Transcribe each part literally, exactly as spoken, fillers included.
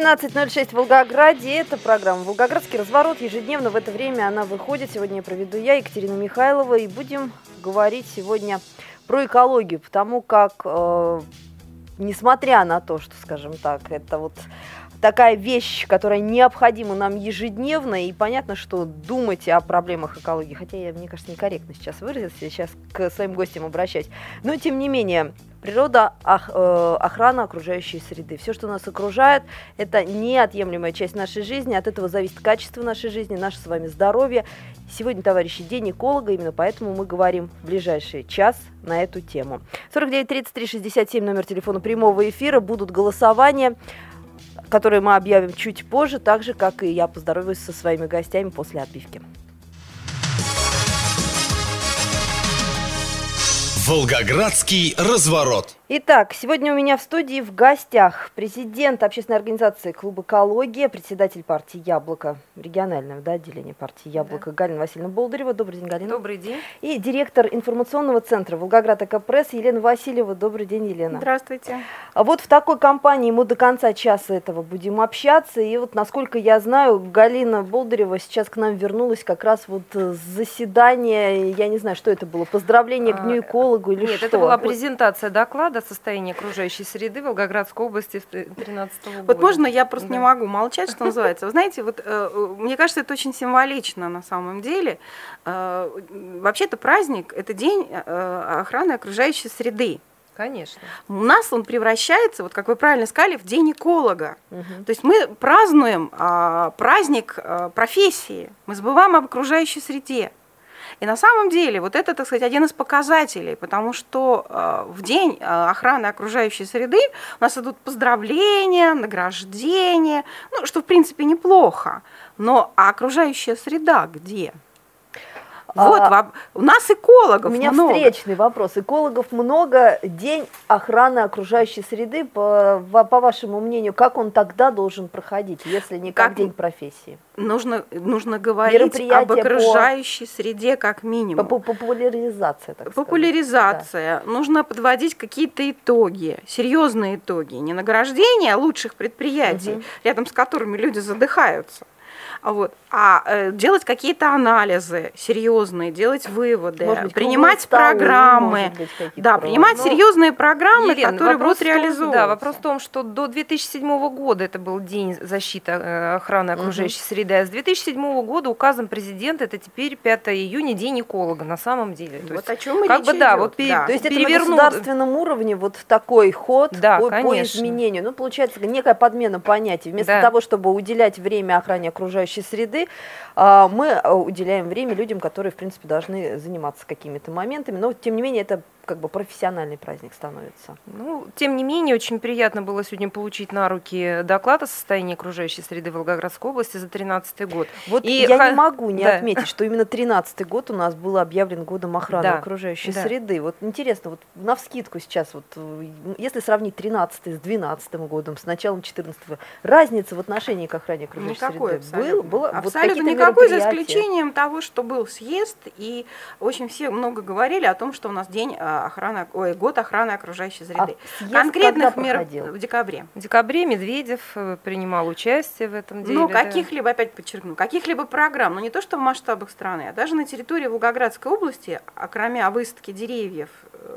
семнадцать ноль шесть в Волгограде. Это программа «Волгоградский разворот». Ежедневно в это время она выходит. Сегодня проведу я, Екатерина Михайлова. И будем говорить сегодня про экологию. Потому как, э, несмотря на то, что, скажем так, это вот такая вещь, которая необходима нам ежедневно, и понятно, что думать о проблемах экологии, хотя я, мне кажется, некорректно сейчас выразилась, я сейчас к своим гостям обращаюсь, но тем не менее, природа, охрана окружающей среды. Все, что нас окружает, это неотъемлемая часть нашей жизни, от этого зависит качество нашей жизни, наше с вами здоровье. Сегодня, товарищи, день эколога, именно поэтому мы говорим в ближайший час на эту тему. сорок девять тридцать три шестьдесят семь, номер телефона прямого эфира, будут голосования, которые мы объявим чуть позже, так же, как и я поздороваюсь со своими гостями после отбивки. Волгоградский разворот. Итак, сегодня у меня в студии в гостях президент общественной организации «Клуб Экология», председатель партии «Яблоко», регионального да, отделения партии «Яблоко», да. Галина Васильевна Болдырева. Добрый день, Галина. Добрый день. И директор информационного центра «Волгоград Экопресс» Елена Васильева. Добрый день, Елена. Здравствуйте. А вот в такой компании мы до конца часа этого будем общаться. И вот, насколько я знаю, Галина Болдырева сейчас к нам вернулась как раз вот с заседания, я не знаю, что это было, поздравление к Дню эколога или Нет, что? это была презентация доклада о состоянии окружающей среды Волгоградской области две тысячи тринадцатого года. Вот можно я просто да. не могу молчать, что называется. Вы знаете, вот э, мне кажется, это очень символично на самом деле. Э, вообще-то праздник – это день э, охраны окружающей среды. Конечно. У нас он превращается, вот как вы правильно сказали, в день эколога. Угу. То есть мы празднуем э, праздник э, профессии, мы забываем об окружающей среде. И на самом деле вот это, так сказать, один из показателей, потому что э, в день э, охраны окружающей среды у нас идут поздравления, награждения, ну, что в принципе неплохо. Но а окружающая среда где? Вот, а, у нас экологов много. У меня много. встречный вопрос. Экологов много. День охраны окружающей среды, по, по вашему мнению, как он тогда должен проходить, если не как, как день профессии? Нужно, нужно говорить об окружающей по, среде как минимум. По, по, популяризация, так Популяризация. Да. Нужно подводить какие-то итоги, серьезные итоги. Не награждение лучших предприятий, угу. рядом с которыми люди задыхаются. Вот. А э, делать какие-то анализы серьезные, делать выводы, быть, принимать столы, программы, быть, да, принимать но, серьезные программы, Елена, которые будут реализованы. Да, вопрос в том, что до две тысячи седьмого года это был день защиты э, охраны окружающей угу. среды, а с две тысячи седьмого года указом президента это теперь пятого июня день эколога на самом деле. То вот есть, о чем мы как речь бы, да, идет. вот пере, да. То есть переверну... это на государственном уровне вот такой ход да, по, по изменению. Ну, получается, некая подмена понятий. Вместо да. того, чтобы уделять время охране окружающей среды, мы уделяем время людям, которые, в принципе, должны заниматься какими-то моментами, но, тем не менее, это как бы профессиональный праздник становится. Ну, тем не менее, очень приятно было сегодня получить на руки доклад о состоянии окружающей среды Волгоградской области за тринадцатый год. Вот и я х... не могу не да. отметить, что именно тринадцатый год у нас был объявлен годом охраны да. окружающей да. среды. Вот интересно, вот навскидку сейчас, вот, если сравнить тринадцатый с двенадцатым годом, с началом четырнадцатого, разница в отношении к охране окружающей никакой, среды был, было абсолютно вот никакой, за исключением того, что был съезд, и очень все много говорили о том, что у нас день охраны, ой, год охраны окружающей среды. А конкретных мер в декабре. В декабре Медведев принимал участие в этом деле. Ну, каких-либо, да. опять подчеркну, каких-либо программ, но не то, что в масштабах страны, а даже на территории Волгоградской области, кроме высадки деревьев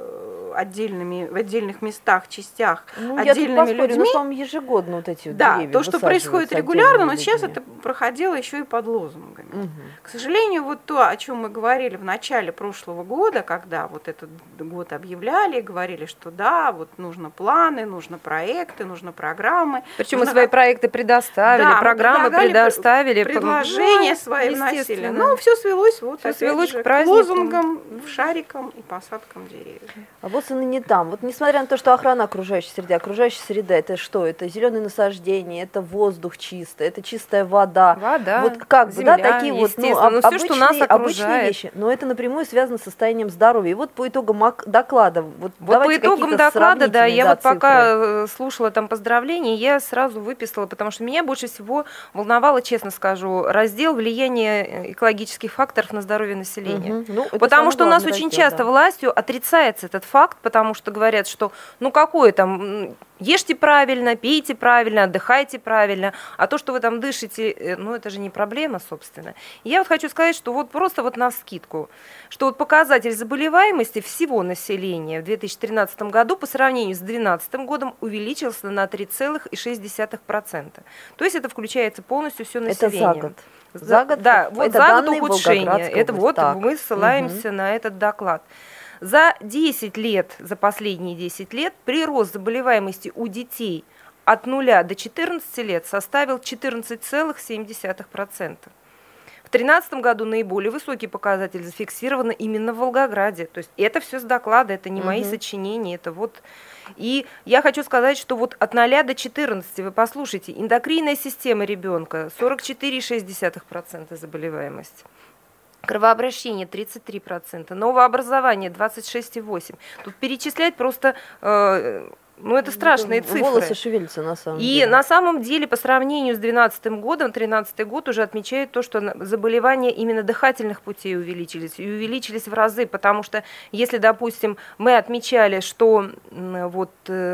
отдельными, в отдельных местах, частях, ну, отдельными я людьми. Ну, там ежегодно вот эти вот да, деревья то, что происходит регулярно, но сейчас это проходило еще и под лозунгами. Угу. К сожалению, вот то, о чем мы говорили в начале прошлого года, когда вот этот год объявляли, говорили, что да, вот нужно планы, нужно проекты, нужно программы. Причем мы свои проекты предоставили, да, программы предоставили. Предложения ну, свои вносили. Но все свелось вот все свелось же, к, к лозунгам, шарикам и посадкам деревьев. А вот и не там. Вот несмотря на то, что охрана окружающей среды, окружающая среда это что? Это зеленые насаждения, это воздух чистый, это чистая вода. Вода, вот как земля, бы, да, такие вот ну, об, обычные, все, что нас обычные вещи. Но это напрямую связано с состоянием здоровья. И вот по итогам доклада. Вот, вот по итогам доклада, да, я да, вот пока слушала там поздравления, я сразу выписала, потому что меня больше всего волновало, честно скажу, раздел влияния экологических факторов на здоровье населения. Угу. Ну, потому что у нас очень раздел, часто да. властью отрицается этот фактор, факт, потому что говорят, что ну какое там, ешьте правильно, пейте правильно, отдыхайте правильно, а то, что вы там дышите, ну это же не проблема, собственно. И я вот хочу сказать, что вот просто вот навскидку, что вот показатель заболеваемости всего населения в две тысячи тринадцатом году по сравнению с две тысячи двенадцатым годом увеличился на три целых шесть десятых процента. То есть это включается полностью все население. Это за год? За год? Да, вот это за год ухудшение. Это вот так. мы ссылаемся угу. на этот доклад. За десять лет, за последние десять лет, прирост заболеваемости у детей от нуля до четырнадцати лет составил четырнадцать целых семь десятых процента. В две тысячи тринадцатом году наиболее высокий показатель зафиксирован именно в Волгограде. То есть это все с доклада, это не угу. мои сочинения, это вот... И я хочу сказать, что вот от нуля до четырнадцати, вы послушайте, эндокринная система ребенка сорок четыре целых шесть десятых процента заболеваемость. Кровообращение тридцать три процента, новообразование двадцать шесть целых восемь процента. Тут перечислять просто, э, ну это страшные цифры. Волосы шевелятся на самом И деле. И на самом деле по сравнению с две тысячи двенадцатым годом, тринадцатый год уже отмечает то, что заболевания именно дыхательных путей увеличились. И увеличились в разы, потому что если, допустим, мы отмечали, что вот...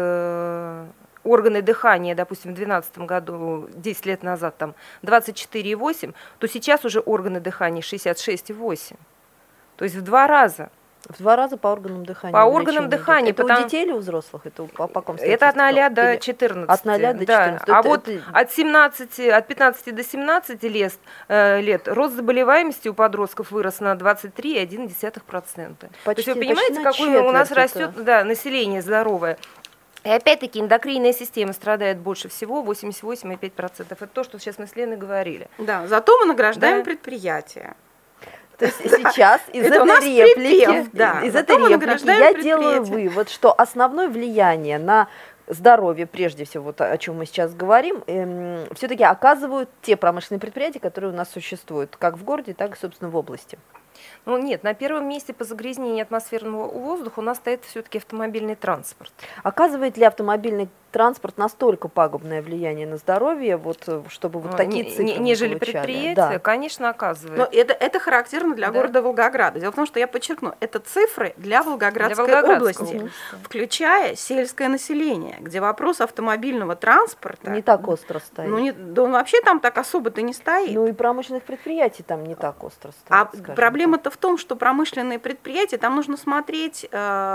Э, органы дыхания, допустим, в две тысячи двенадцатом году, десять лет назад, там двадцать четыре целых восемь десятых, то сейчас уже органы дыхания шестьдесят шесть целых восемь десятых. То есть в два раза. В два раза по органам дыхания. По органам дыхания. Это потому... у детей или у взрослых? Это, по, по это от нуля до четырнадцати. От нуля до четырнадцати. Да. А это, вот это... от, семнадцати, от пятнадцати до семнадцати лет, э, лет рост заболеваемости у подростков вырос на двадцать три целых одна десятая процента. Почти, То есть вы понимаете, какое у нас растет да, население здоровое. И опять-таки эндокринная система страдает больше всего, восемьдесят восемь целых пять десятых процента. Это то, что сейчас мы с Леной говорили. Да, зато мы награждаем да. предприятия. То есть сейчас из этой реплики, да, из этой реплики я делаю вывод, что основное влияние на здоровье, прежде всего, вот о чем мы сейчас говорим, эм, все-таки оказывают те промышленные предприятия, которые у нас существуют, как в городе, так и, собственно, в области. Ну нет, на первом месте по загрязнению атмосферного воздуха у нас стоит все-таки автомобильный транспорт. Оказывает ли автомобильный транспорт настолько пагубное влияние на здоровье, вот, чтобы вот такие цифры не, нежели предприятия? Да. Конечно, оказывает. Но это, это характерно для да. города Волгограда. Дело в том, что я подчеркну, это цифры для Волгоградской, для Волгоградской области, области, включая сельское население, где вопрос автомобильного транспорта... Не так остро стоит. Ну, не, да он вообще там так особо-то не стоит. Ну и промышленных предприятий там не так остро стоит. А проблема-то в том, что промышленные предприятия, там нужно смотреть,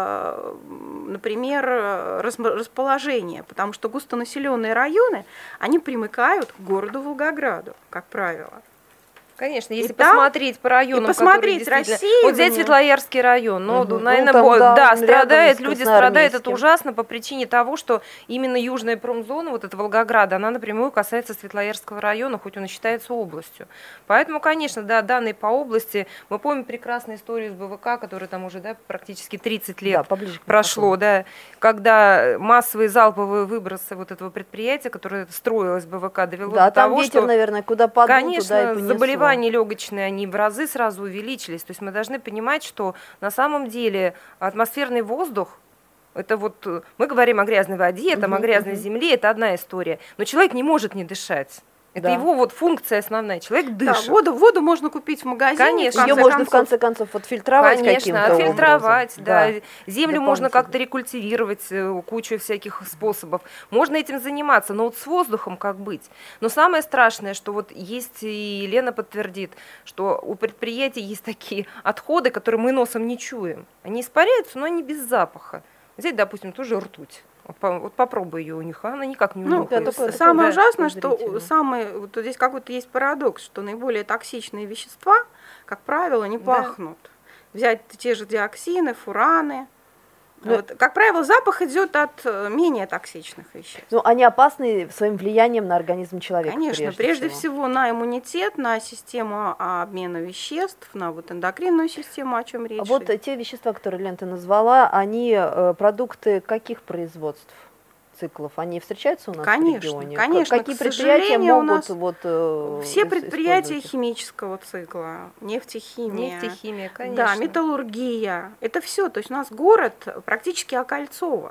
например, расположение, потому что густонаселенные районы, они примыкают к городу Волгограду, как правило. Конечно, если и посмотреть там, по районам, и посмотреть Россию, вот здесь Светлоярский район, ну, угу. наверное, ну, там, да, да, страдают, люди страдают, это ужасно по причине того, что именно южная промзона, вот эта Волгограда, она напрямую касается Светлоярского района, хоть он и считается областью. Поэтому, конечно, да, данные по области, мы помним прекрасную историю с БВК, которая там уже, да, практически тридцать лет да, прошло, да, когда массовые залповые выбросы вот этого предприятия, которое строилось БВК, довело да, до там того, ветер, что, наверное, куда подул, конечно, туда и понесло. Заболевания легочные, они в разы сразу увеличились. То есть мы должны понимать, что на самом деле атмосферный воздух, это вот, мы говорим о грязной воде, там, угу, о грязной угу. земле, это одна история. Но человек не может не дышать. Это да. его вот функция основная. Человек дышит. Да, воду, воду можно купить в магазине. Конечно. Ее можно концов... в конце концов отфильтровать каким-то образом. Конечно, отфильтровать, да. да. Землю да, можно как-то рекультивировать, кучу всяких способов. Можно этим заниматься, но вот с воздухом как быть? Но самое страшное, что вот есть, и Лена подтвердит, что у предприятий есть такие отходы, которые мы носом не чуем. Они испаряются, но они без запаха. Взять, допустим, ту же ртуть. Вот попробуй ее унюхай, она никак не унюхается. Ну, самое да, ужасное, что самое, вот здесь какой-то есть парадокс, что наиболее токсичные вещества, как правило, не пахнут. Да. Взять те же диоксины, фураны. Ну, вот, как правило, запах идет от менее токсичных веществ. Ну, они опасны своим влиянием на организм человека. Конечно, прежде, прежде всего. всего на иммунитет, на систему обмена веществ, на вот эндокринную систему, о чем речь. Вот те вещества, которые Лена ты назвала, они продукты каких производств? Циклов, они встречаются у нас конечно, в регионе? Конечно, какие предприятия могут у нас вот, э, все предприятия химического цикла, нефтехимия, нефтехимия, конечно. Да, металлургия, это все. То есть у нас город практически окольцован.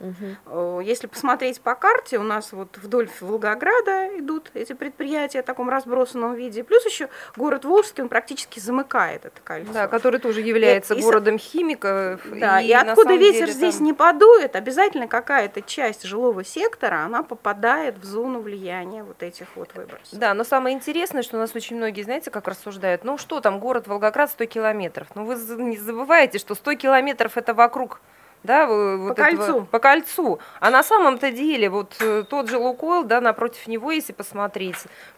Мгм. Если посмотреть по карте, у нас вот вдоль Волгограда идут эти предприятия в таком разбросанном виде. Плюс еще город Волжский, он практически замыкает это кольцо. Да, который тоже является И- и с- городом химиков. Да, и, на откуда самом ветер деле здесь там- не подует, обязательно какая-то часть жилого сектора, она попадает в зону влияния вот этих вот выбросов. Да, но самое интересное, что у нас очень многие, знаете, как рассуждают, ну что там, город Волгоград сто километров. Ну вы за- не забывайте, что сто километров это вокруг, да, вы- вот этого- кольцу. по кольцу. А на самом-то деле, вот э, тот же Лукойл, да, напротив него, если посмотреть,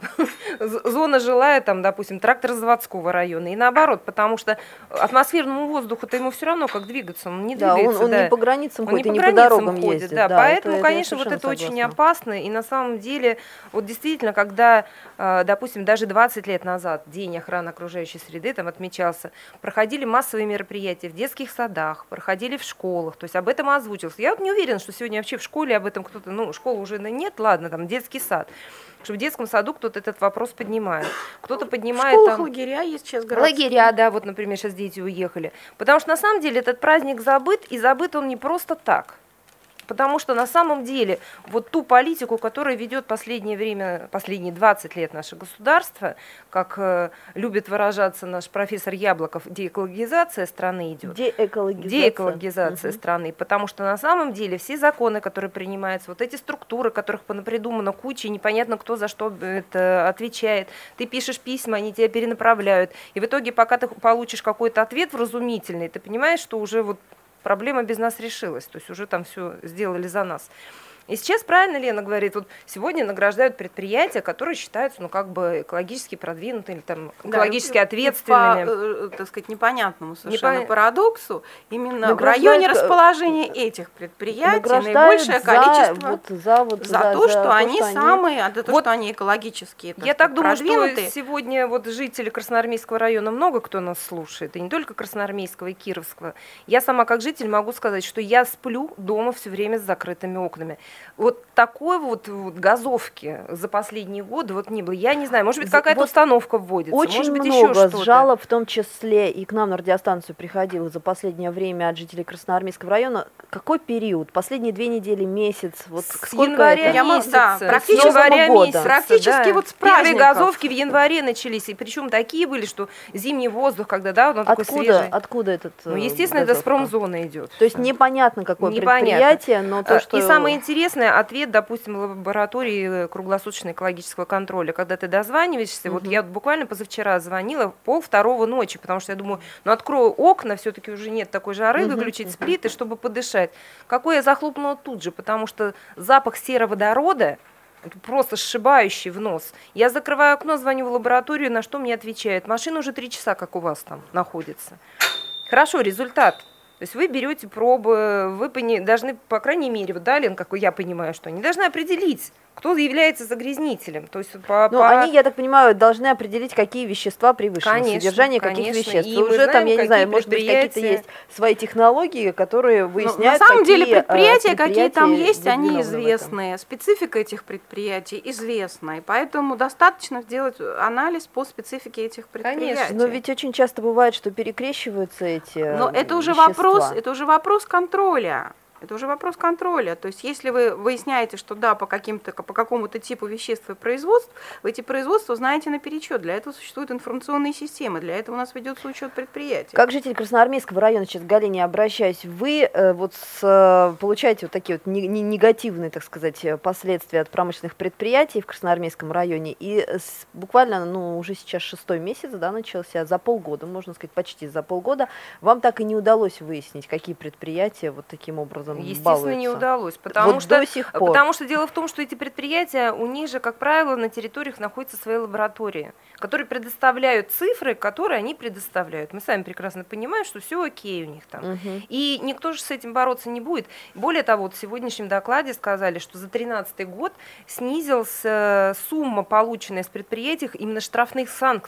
з- зона жилая, там, допустим, тракторозаводского района, и наоборот, потому что атмосферному воздуху-то ему все равно, как двигаться, он не Да, он, двигается. он да. не по границам Он ходит, и по не по границам дорогам ходит, ездит. да, да, поэтому, это- это я конечно, вот совершенно это очень согласна. опасно, и на самом деле, вот действительно, когда, э, допустим, даже двадцать лет назад День охраны окружающей среды там отмечался, проходили массовые мероприятия в детских садах, проходили в школах, то есть об этом озвучилось. Я вот не уверена, что сегодня вообще в школе об этом кто-то, ну, школы уже нет, ладно, там детский сад, что в детском саду кто-то этот вопрос поднимает, кто-то В поднимает школах там... лагеря есть сейчас городские. Лагеря, да, вот, например, сейчас дети уехали. Потому что на самом деле этот праздник забыт, и забыт он не просто так. Потому что на самом деле вот ту политику, которую ведет последнее время, последние двадцать лет наше государство, как э, любит выражаться наш профессор Яблоков, деэкологизация страны идет. Деэкологизация. Деэкологизация Мгм. страны, потому что на самом деле все законы, которые принимаются, вот эти структуры, которых понапридумано куча, и непонятно, кто за что это отвечает. Ты пишешь письма, они тебя перенаправляют, и в итоге, пока ты получишь какой-то ответ вразумительный, ты понимаешь, что уже вот проблема без нас решилась, то есть уже там все сделали за нас. И сейчас правильно Лена говорит, вот сегодня награждают предприятия, которые считаются, ну, как бы экологически продвинутыми, там, Да, экологически и- и ответственными. По, э, так сказать, непонятному совершенно Непон- парадоксу, именно в Награждают, районе э, расположения этих предприятий Награждают наибольшее за, количество вот, за, вот, за то, что они что самые, а за то, Вот что они экологические, Я так думаю, что продвинутые. сегодня вот жители Красноармейского района много кто нас слушает, и не только Красноармейского и Кировского. Я сама как житель могу сказать, что я сплю дома все время с закрытыми окнами. Вот такой вот, вот газовки за последние годы вот не было. Я не знаю, может быть, За- какая-то вот установка вводится, Очень может быть, много еще что-то. жалоб, в том числе и к нам на радиостанцию приходило за последнее время от жителей Красноармейского района. Какой период? Последние две недели, месяц? Вот С сколько января это? Я мо- месяца, да, с практически января Нового года. месяца, Практически да. вот с Первые праздников. газовки в январе начались, и причем такие были, что зимний воздух, когда, да, он такой Откуда, свежий. откуда этот? Ну, э, естественно, это с газовка? промзоны идет. То есть непонятно, какое Непонятно. предприятие, но то, А, что... И самое интересное, ответ, допустим, лаборатории круглосуточного экологического контроля, когда ты дозваниваешься, вот Мгм. я вот буквально позавчера звонила пол второго ночи, потому что я думаю, ну открою окна, все-таки уже нет такой жары, Мгм, выключить мгм. сплиты, чтобы подышать. Какой я захлопнула тут же, потому что запах сероводорода, это просто сшибающий в нос. Я закрываю окно, звоню в лабораторию, на что мне отвечают, машина уже три часа, как у вас там находится. Хорошо, результат. То есть вы берете пробы, вы пони- должны, по крайней мере, вот, да, Лен, как я понимаю, что они должны определить, кто является загрязнителем. То есть по, Ну, по- они, я так понимаю, должны определить, какие вещества превышены, Конечно, содержание каких конечно. веществ. И И мы уже там, знаем, я не какие знаю, может быть, какие-то предприятия- есть свои технологии, которые Ну, выясняют, на самом какие, деле э, предприятия, какие там предприятия есть, они виновны в этом. известны. Специфика этих предприятий известна. И поэтому достаточно сделать анализ по специфике этих предприятий. Конечно. Но ведь очень часто бывает, что перекрещиваются эти Но э, это уже вещества. вопрос, это уже вопрос контроля. Это уже вопрос контроля. То есть, если вы выясняете, что да, по каким-то, по какому-то типу веществ и производств, вы эти производства знаете наперечет. Для этого существуют информационные системы, для этого у нас ведется учет предприятий. Как житель Красноармейского района, сейчас к Галине обращаюсь, вы э, вот с, э, получаете вот такие вот не- не- негативные, так сказать, э, последствия от промышленных предприятий в Красноармейском районе, и с- буквально, ну, уже сейчас шестой месяц, да, начался, за полгода, можно сказать, почти за полгода, вам так и не удалось выяснить, какие предприятия вот таким образом Естественно, не балуются. удалось, потому Вот что до сих пор. потому что дело в том, что эти предприятия, у них же, как правило, на территориях находятся свои лаборатории, которые предоставляют цифры, которые они предоставляют. Мы сами прекрасно понимаем, что все окей у них там. Мгм. И никто же с этим бороться не будет. Более того, вот в сегодняшнем докладе сказали, что за две тысячи тринадцатый год снизилась э, сумма, полученная с предприятий, именно штрафных санкций.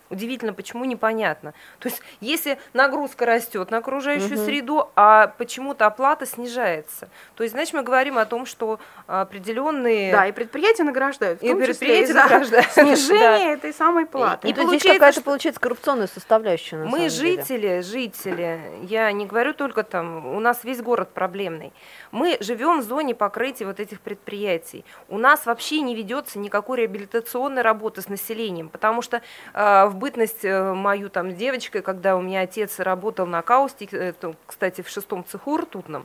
Удивительно, почему, непонятно. То есть, если нагрузка растет на окружающую Мгм. среду, а почему-то оплата снижается, то есть, значит, мы говорим о том, что определенные... Да, и предприятия награждают, в И том числе предприятия и за награждают. снижение этой самой платы. И И то есть здесь получается, какая-то что- получается коррупционная составляющая на Мы самом деле. жители, жители, я не говорю только там, у нас весь город проблемный. Мы живем в зоне покрытия вот этих предприятий. У нас вообще не ведется никакой реабилитационной работы с населением, потому что э, в бытность э, мою там девочкой, когда у меня отец работал на Каусте, это, кстати, в шестом цеху ртутном,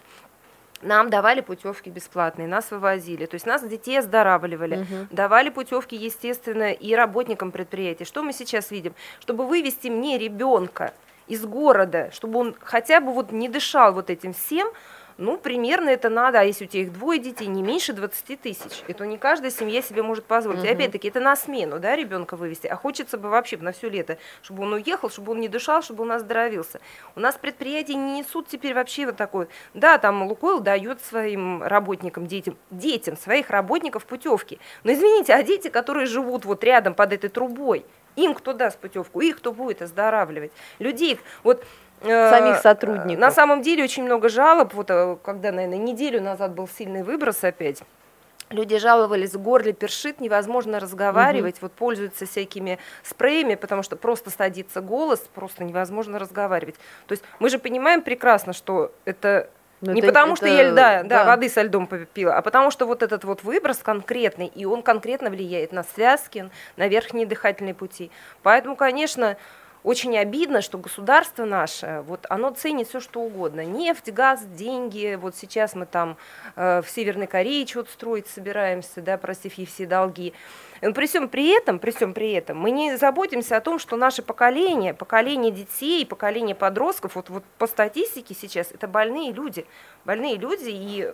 нам давали путевки бесплатные, нас вывозили, то есть нас детей оздоравливали, Мгм. давали путевки, естественно, и работникам предприятий. Что мы сейчас видим? Чтобы вывести мне ребенка из города, чтобы он хотя бы вот не дышал вот этим всем, ну, примерно это надо, а если у тебя их двое детей, не меньше двадцати тысяч. Это не каждая семья себе может позволить. И Мгм. опять-таки, это на смену, да, ребенка вывести, а хочется бы вообще на все лето, чтобы он уехал, чтобы он не дышал, чтобы он оздоровился. У нас предприятия не несут теперь вообще вот такой, да, там Лукойл дает своим работникам, детям, детям своих работников путевки. Но извините, а дети, которые живут вот рядом под этой трубой, им кто даст путевку, их кто будет оздоравливать? Людей, вот... э, Самих сотрудников. На самом деле очень много жалоб, вот э, когда, наверное, неделю назад был сильный выброс опять, люди жаловались, в горле першит, невозможно разговаривать, вот пользуются всякими спреями, потому что просто садится голос, просто невозможно разговаривать. То есть мы же понимаем прекрасно, что это Но не это- потому, что это- я льда, да, да. воды со льдом попила, а потому что вот этот вот выброс конкретный, и он конкретно влияет на связки, на верхние дыхательные пути. Поэтому, конечно, очень обидно, что государство наше, вот оно ценит все, что угодно. Нефть, газ, деньги. Вот сейчас мы там э, в Северной Корее что-то строить собираемся, да, простив ей все долги. Но при всем при этом, при всем при этом, мы не заботимся о том, что наше поколение, поколение детей, поколение подростков, вот, вот по статистике сейчас, это больные люди. Больные люди, и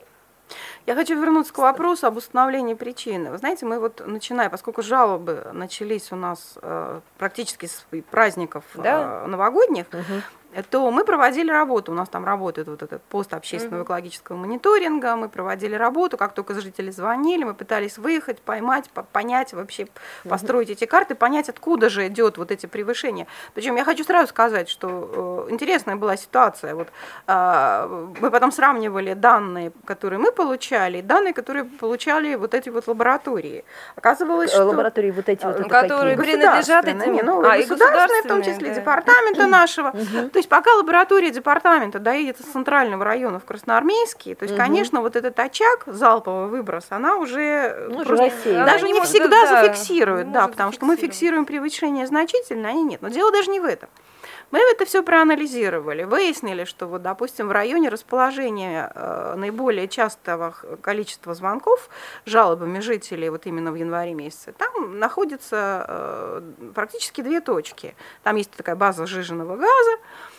Я хочу вернуться к вопросу об установлении причины. Вы знаете, мы вот начиная, поскольку жалобы начались у нас э, практически с праздников Да. э, новогодних, Мгм. то мы проводили работу. У нас там работает вот этот пост общественного экологического мониторинга. Мы проводили работу, как только жители звонили, мы пытались выехать, поймать, по- понять вообще, построить эти карты, понять, откуда же идет вот эти превышения. Причем я хочу сразу сказать, что э, интересная была ситуация. Вот, э, мы потом сравнивали данные, которые мы получали, и данные, которые получали вот эти вот лаборатории. Оказывалось, Э, что... Лаборатории вот эти вот это которые какие? принадлежат Государственные, этим- не, ну, а, и государственные, в том государственные, числе да. департамента нашего. То есть пока лаборатория департамента доедет из центрального района в Красноармейский, то есть, Мгм. конечно, вот этот очаг залпового выброса, она уже Ну, просто уже рассеяна. даже Она не, не может, всегда да, зафиксирует, не да, может потому что мы зафиксировать. фиксируем превышение значительно, а они нет. Но дело даже не в этом. Мы это все проанализировали, выяснили, что вот, допустим, в районе расположения э, наиболее частого х- количества звонков жалобами жителей вот именно в январе месяце, там находятся э, практически две точки. Там есть такая база сжиженного газа.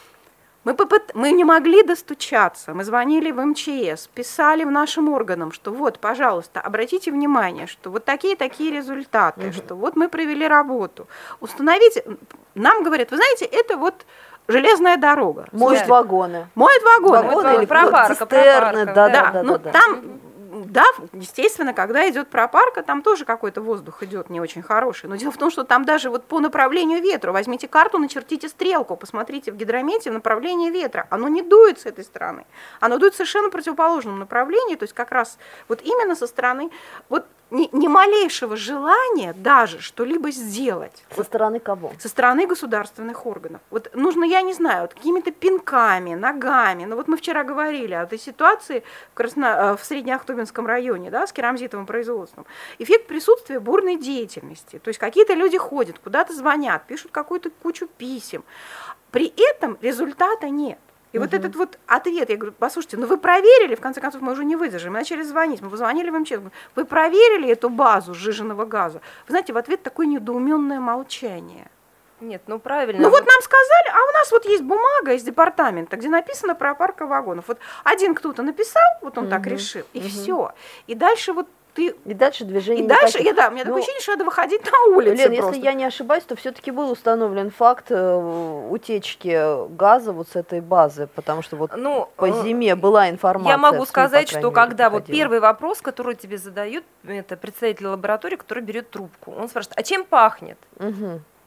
Мы, попыт... мы не могли достучаться, мы звонили в эм че эс, писали в нашим органам, что вот, пожалуйста, обратите внимание, что вот такие-такие результаты, Мгм. что вот мы провели работу. Установите, нам говорят, вы знаете, это вот железная дорога. Моют Да. вагоны. Моют вагоны. Вагоны Вот или пропарка, цистерны, пропарка, да, да. да, да, ну, да. там, да, естественно, когда идет пропарка, там тоже какой-то воздух идет не очень хороший. Но дело в том, что там даже вот по направлению ветра, возьмите карту, начертите стрелку, посмотрите в гидромете в направлении ветра. Оно не дует с этой стороны, оно дует в совершенно противоположном направлении, то есть как раз вот именно со стороны, вот ни, ни малейшего желания даже что-либо сделать. Со стороны кого? Со стороны государственных органов. Вот нужно, я не знаю, вот какими-то пинками, ногами. Ну вот мы вчера говорили о этой ситуации в, Красно... в Среднеахтубинском районе, да, с керамзитовым производством. Эффект присутствия бурной деятельности. То есть какие-то люди ходят, куда-то звонят, пишут какую-то кучу писем. При этом результата нет. И вот этот вот ответ, я говорю, послушайте, ну вы проверили, в конце концов мы уже не выдержим, мы начали звонить, мы позвонили в эм че эс, вы проверили эту базу сжиженного газа? Вы знаете, в ответ такое недоуменное молчание. нет, ну правильно. Ну вот нам сказали, а у нас вот есть бумага из департамента, где написано про парка вагонов. Вот один кто-то написал, вот он так Мгм. решил, и Мгм. все. И дальше вот ты... И дальше движение И дальше, никаких. я, да, у меня Ну, такое ощущение, что надо выходить на улицу Лен, просто. если я не ошибаюсь, то все-таки был установлен факт э, утечки газа вот с этой базы, потому что вот Ну, по э, зиме была информация. Я в могу СМИ, сказать, по что крайней мере, когда вот доходила. первый вопрос, который тебе задают, это представитель лаборатории, который берет трубку, он спрашивает, а чем пахнет? Мгм.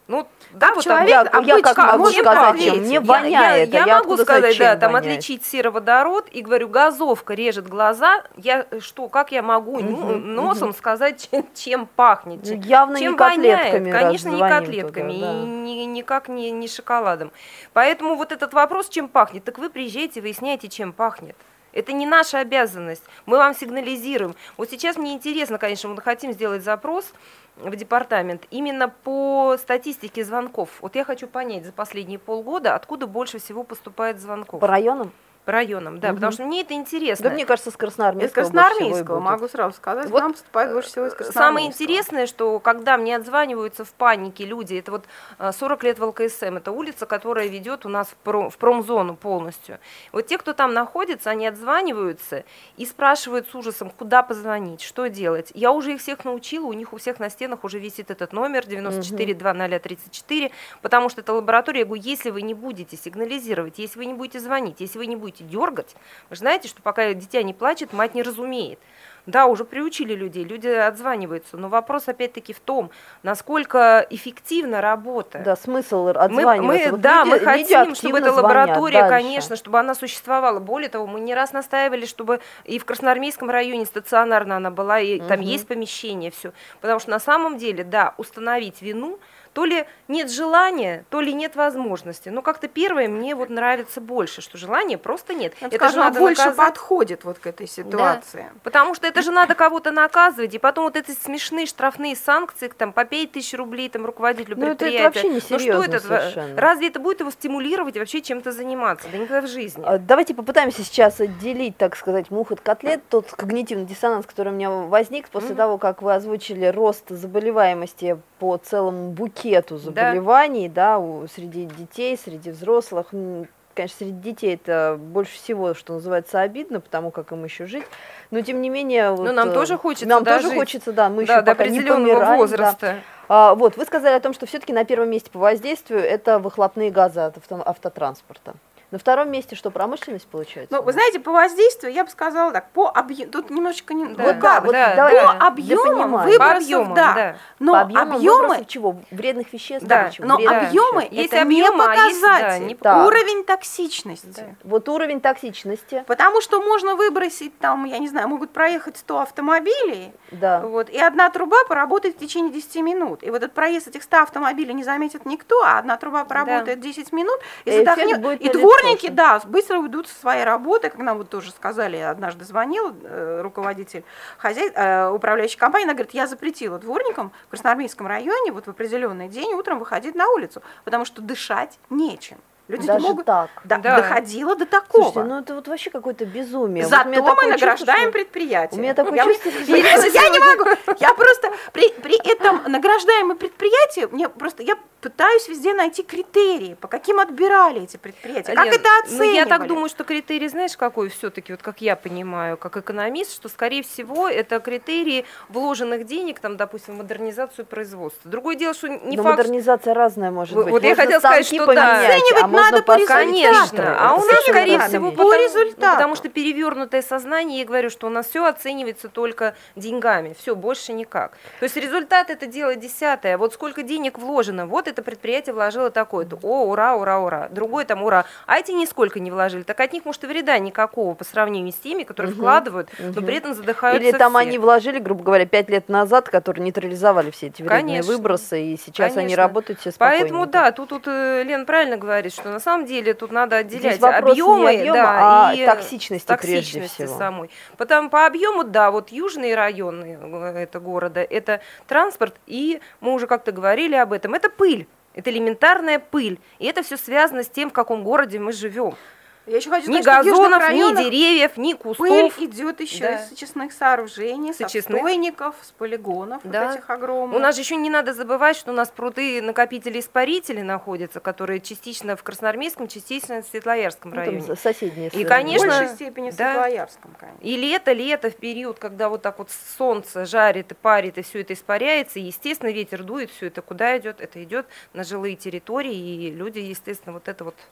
Ну, да, Как вот человек, так, я, я как обычно, могу чем сказать, пахнет? чем мне Я- воняет, Я, а я могу откуда сказать, знать, да, чем там воняет? отличить сероводород, и говорю, газовка режет глаза, я что, как я могу ну, Мгм, носом мгм. сказать, чем, чем пахнет, Ну, чем, явно чем не котлетками, воняет? Конечно, не раз звоним котлетками, туда, да. и ни- никак не, не шоколадом. Поэтому вот этот вопрос, чем пахнет, так вы приезжаете, выясняете, чем пахнет. Это не наша обязанность, мы вам сигнализируем. Вот сейчас мне интересно, конечно, мы хотим сделать запрос в департамент именно по статистике звонков. Вот я хочу понять за последние полгода, откуда больше всего поступает звонков. По районам? По районам, да, Мгм. потому что мне это интересно. Да, мне кажется, с Из Красноармейского больше Красноармейского, всего и будет. могу сразу сказать, Вот, к нам поступает больше всего из Красноармейского. Самое интересное, что когда мне отзваниваются в панике люди, это вот э, сорок лет в ЛКСМ, это улица, которая ведет у нас в, про- в промзону полностью. Вот те, кто там находится, они отзваниваются и спрашивают с ужасом, куда позвонить, что делать. Я уже их всех научила, у них у всех на стенах уже висит этот номер девяносто четыре два ноль тридцать четыре, потому что это лаборатория. Я говорю, если вы не будете сигнализировать, если вы не будете звонить, если вы не будете дергать, вы же знаете, что пока дитя не плачет, мать не разумеет. Да, уже приучили людей, люди отзваниваются, но вопрос опять-таки в том, насколько эффективна работа. Да, смысл Мы, отзваниваться. мы- Вот да, люди- мы люди хотим, чтобы активно эта звонят лаборатория, дальше. конечно, чтобы она существовала. Более того, мы не раз настаивали, чтобы и в Красноармейском районе стационарно она была, и там Мгм. есть помещение, все. Потому что на самом деле, да, установить вину, то ли нет желания, то ли нет возможности. Но как-то первое мне вот нравится больше, что желания просто нет. Я бы Это же сказала, надо больше наказать. подходит вот к этой ситуации. Потому что это же надо кого-то наказывать, и потом вот эти смешные штрафные санкции, там, по пять тысяч рублей там, руководителю Ну, это- это предприятия. вообще Ну, что несерьезно это? совершенно. Разве это будет его стимулировать и вообще чем-то заниматься? Да никогда в жизни. А, Давайте попытаемся сейчас отделить, так сказать, мух от котлет, тот когнитивный диссонанс, который у меня возник после Мгм. того, как вы озвучили рост заболеваемости по целому букету заболеваний, да, у- среди детей, среди взрослых. М, Конечно, среди детей это больше всего, что называется, обидно, потому как им еще жить. Но тем не менее, вот, нам э, тоже хочется нам дожить. тоже хочется, да, мы Да, еще до пока не определенного помираем, да. возраста. А, вот, вы сказали о том, что все-таки на первом месте по воздействию это выхлопные газы от авто- автотранспорта. На втором месте что, промышленность получается? Ну, вы знаете, по воздействию, я бы сказала так, по объему, тут немножечко не... Да. Вот да, вот да, давай- да. По для объемам понимания. выбросов, По объемам, да. да. Но По объемам объемы, выбросов чего? Вредных веществ? Да, почему? но Вредных объемы веществ. Есть это объемы, не а есть, да, показатель, не показатель. уровень токсичности. Вот уровень токсичности, Потому что можно выбросить там, я не знаю, могут проехать сто автомобилей, да. вот, и одна труба поработает в течение десяти минут. И вот этот проезд этих ста автомобилей не заметит никто, а одна труба поработает десять минут, и, И эффект задохнет. будет И налицо, дворники, что- да, быстро уйдут со своей работы, как нам вот тоже сказали, однажды звонил э, руководитель хозяй, э, управляющей компании, она говорит, я запретила дворникам в Красноармейском районе вот в определенный день утром выходить на улицу, потому что дышать нечем. Люди Даже могут... так. Да, Да. Доходило до такого. Слушайте, ну это вот вообще какое-то безумие. Вот Зато у меня мы такое чувство, награждаем что- предприятие. У меня такое я, чувство, что- я, я не могу. Я просто при, при этом награждаемое предприятие, мне просто я пытаюсь везде найти критерии, по каким отбирали эти предприятия, как Лен, это ну, оценивали. я так думаю, что критерий, знаешь, какой все-таки, вот как я понимаю, как экономист, что, скорее всего, это критерии вложенных денег, там, допустим, в модернизацию производства. Другое дело, что не Но факт, модернизация разная может Вот- быть. вот я Можно хотела сказать, станки что да. поменять, Оценивать а можно надо по поставить результату. конечно. А у нас, Оценивать скорее надо всего, по потому, результату. ну, потому что перевернутое сознание, я говорю, что у нас все оценивается только деньгами, все, больше никак. То есть результат это дело десятое. Вот сколько денег вложено, вот это предприятие вложило такое-то. О, ура, ура, ура. Другое там ура. А эти нисколько не вложили. Так от них, может, и вреда никакого по сравнению с теми, которые Мгм, вкладывают, но мгм. при этом задыхаются Или там все. они вложили, грубо говоря, пять лет назад, которые нейтрализовали все эти вредные Конечно. выбросы, и сейчас они Конечно. работают все спокойненько. Поэтому, да, тут, тут э, Лен правильно говорит, что на самом деле тут надо отделять Здесь вопрос не объемы, объема, да, а и токсичности прежде токсичности всего. самой. Потому по объему, да, вот южные районы э, это города, это транспорт, и мы уже как-то говорили об этом, это пыль. Это элементарная пыль. И это все связано с тем, в каком городе мы живем. Я еще хочу Ни сказать, что в южных газонов, ни районах деревьев, ни пыль кустов. идет еще Да. из сочисных сооружений, С с очистных. отстойников, с полигонов Да. вот этих огромных. У нас же еще не надо забывать, что у нас пруды накопители-испарители находятся, которые частично в Красноармейском, частично в Светлоярском Ну, там районе. соседние. И, с- конечно, в большей степени в да. Светлоярском, конечно. И лето, лето, в период, когда вот так вот солнце жарит и парит, и все это испаряется, и, естественно, ветер дует, все это куда идет? Это идет на жилые территории, и люди, естественно, вот это вот...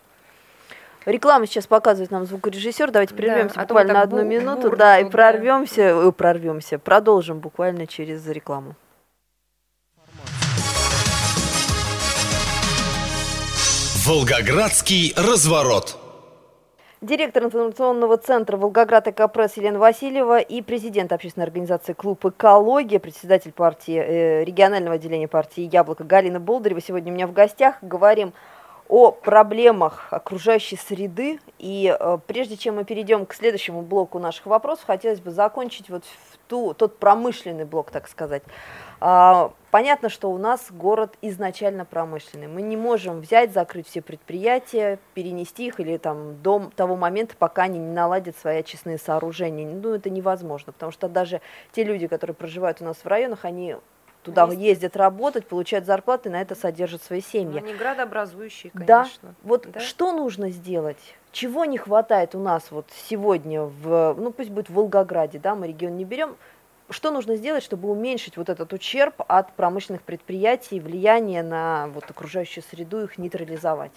Рекламу сейчас показывает нам звукорежиссер. Давайте Да, прервемся а то мы буквально так одну бу- минуту, бурно да, и тут, да. прорвемся, э, прорвемся, продолжим буквально через рекламу. Волгоградский разворот. Директор информационного центра «Волгоград Экопресс» Елена Васильева и президент общественной организации «Клуб Экология», председатель партии, э, регионального отделения партии «Яблоко» Галина Болдырева сегодня у меня в гостях. Говорим о проблемах окружающей среды. И э, прежде чем мы перейдем к следующему блоку наших вопросов, хотелось бы закончить вот в ту, тот промышленный блок, так сказать. А, понятно, что у нас город изначально промышленный. Мы не можем взять, закрыть все предприятия, перенести их или там до того момента, пока они не наладят свои очистные сооружения. Ну, это невозможно, потому что даже те люди, которые проживают у нас в районах, они туда Есть. ездят работать, получают зарплаты, на это содержат свои семьи. Но они градообразующие, конечно. Да, вот да? Что нужно сделать? Чего не хватает у нас вот сегодня, в, ну пусть будет в Волгограде, да, мы регион не берем. Что нужно сделать, чтобы уменьшить вот этот ущерб от промышленных предприятий, влияние на вот окружающую среду, их нейтрализовать?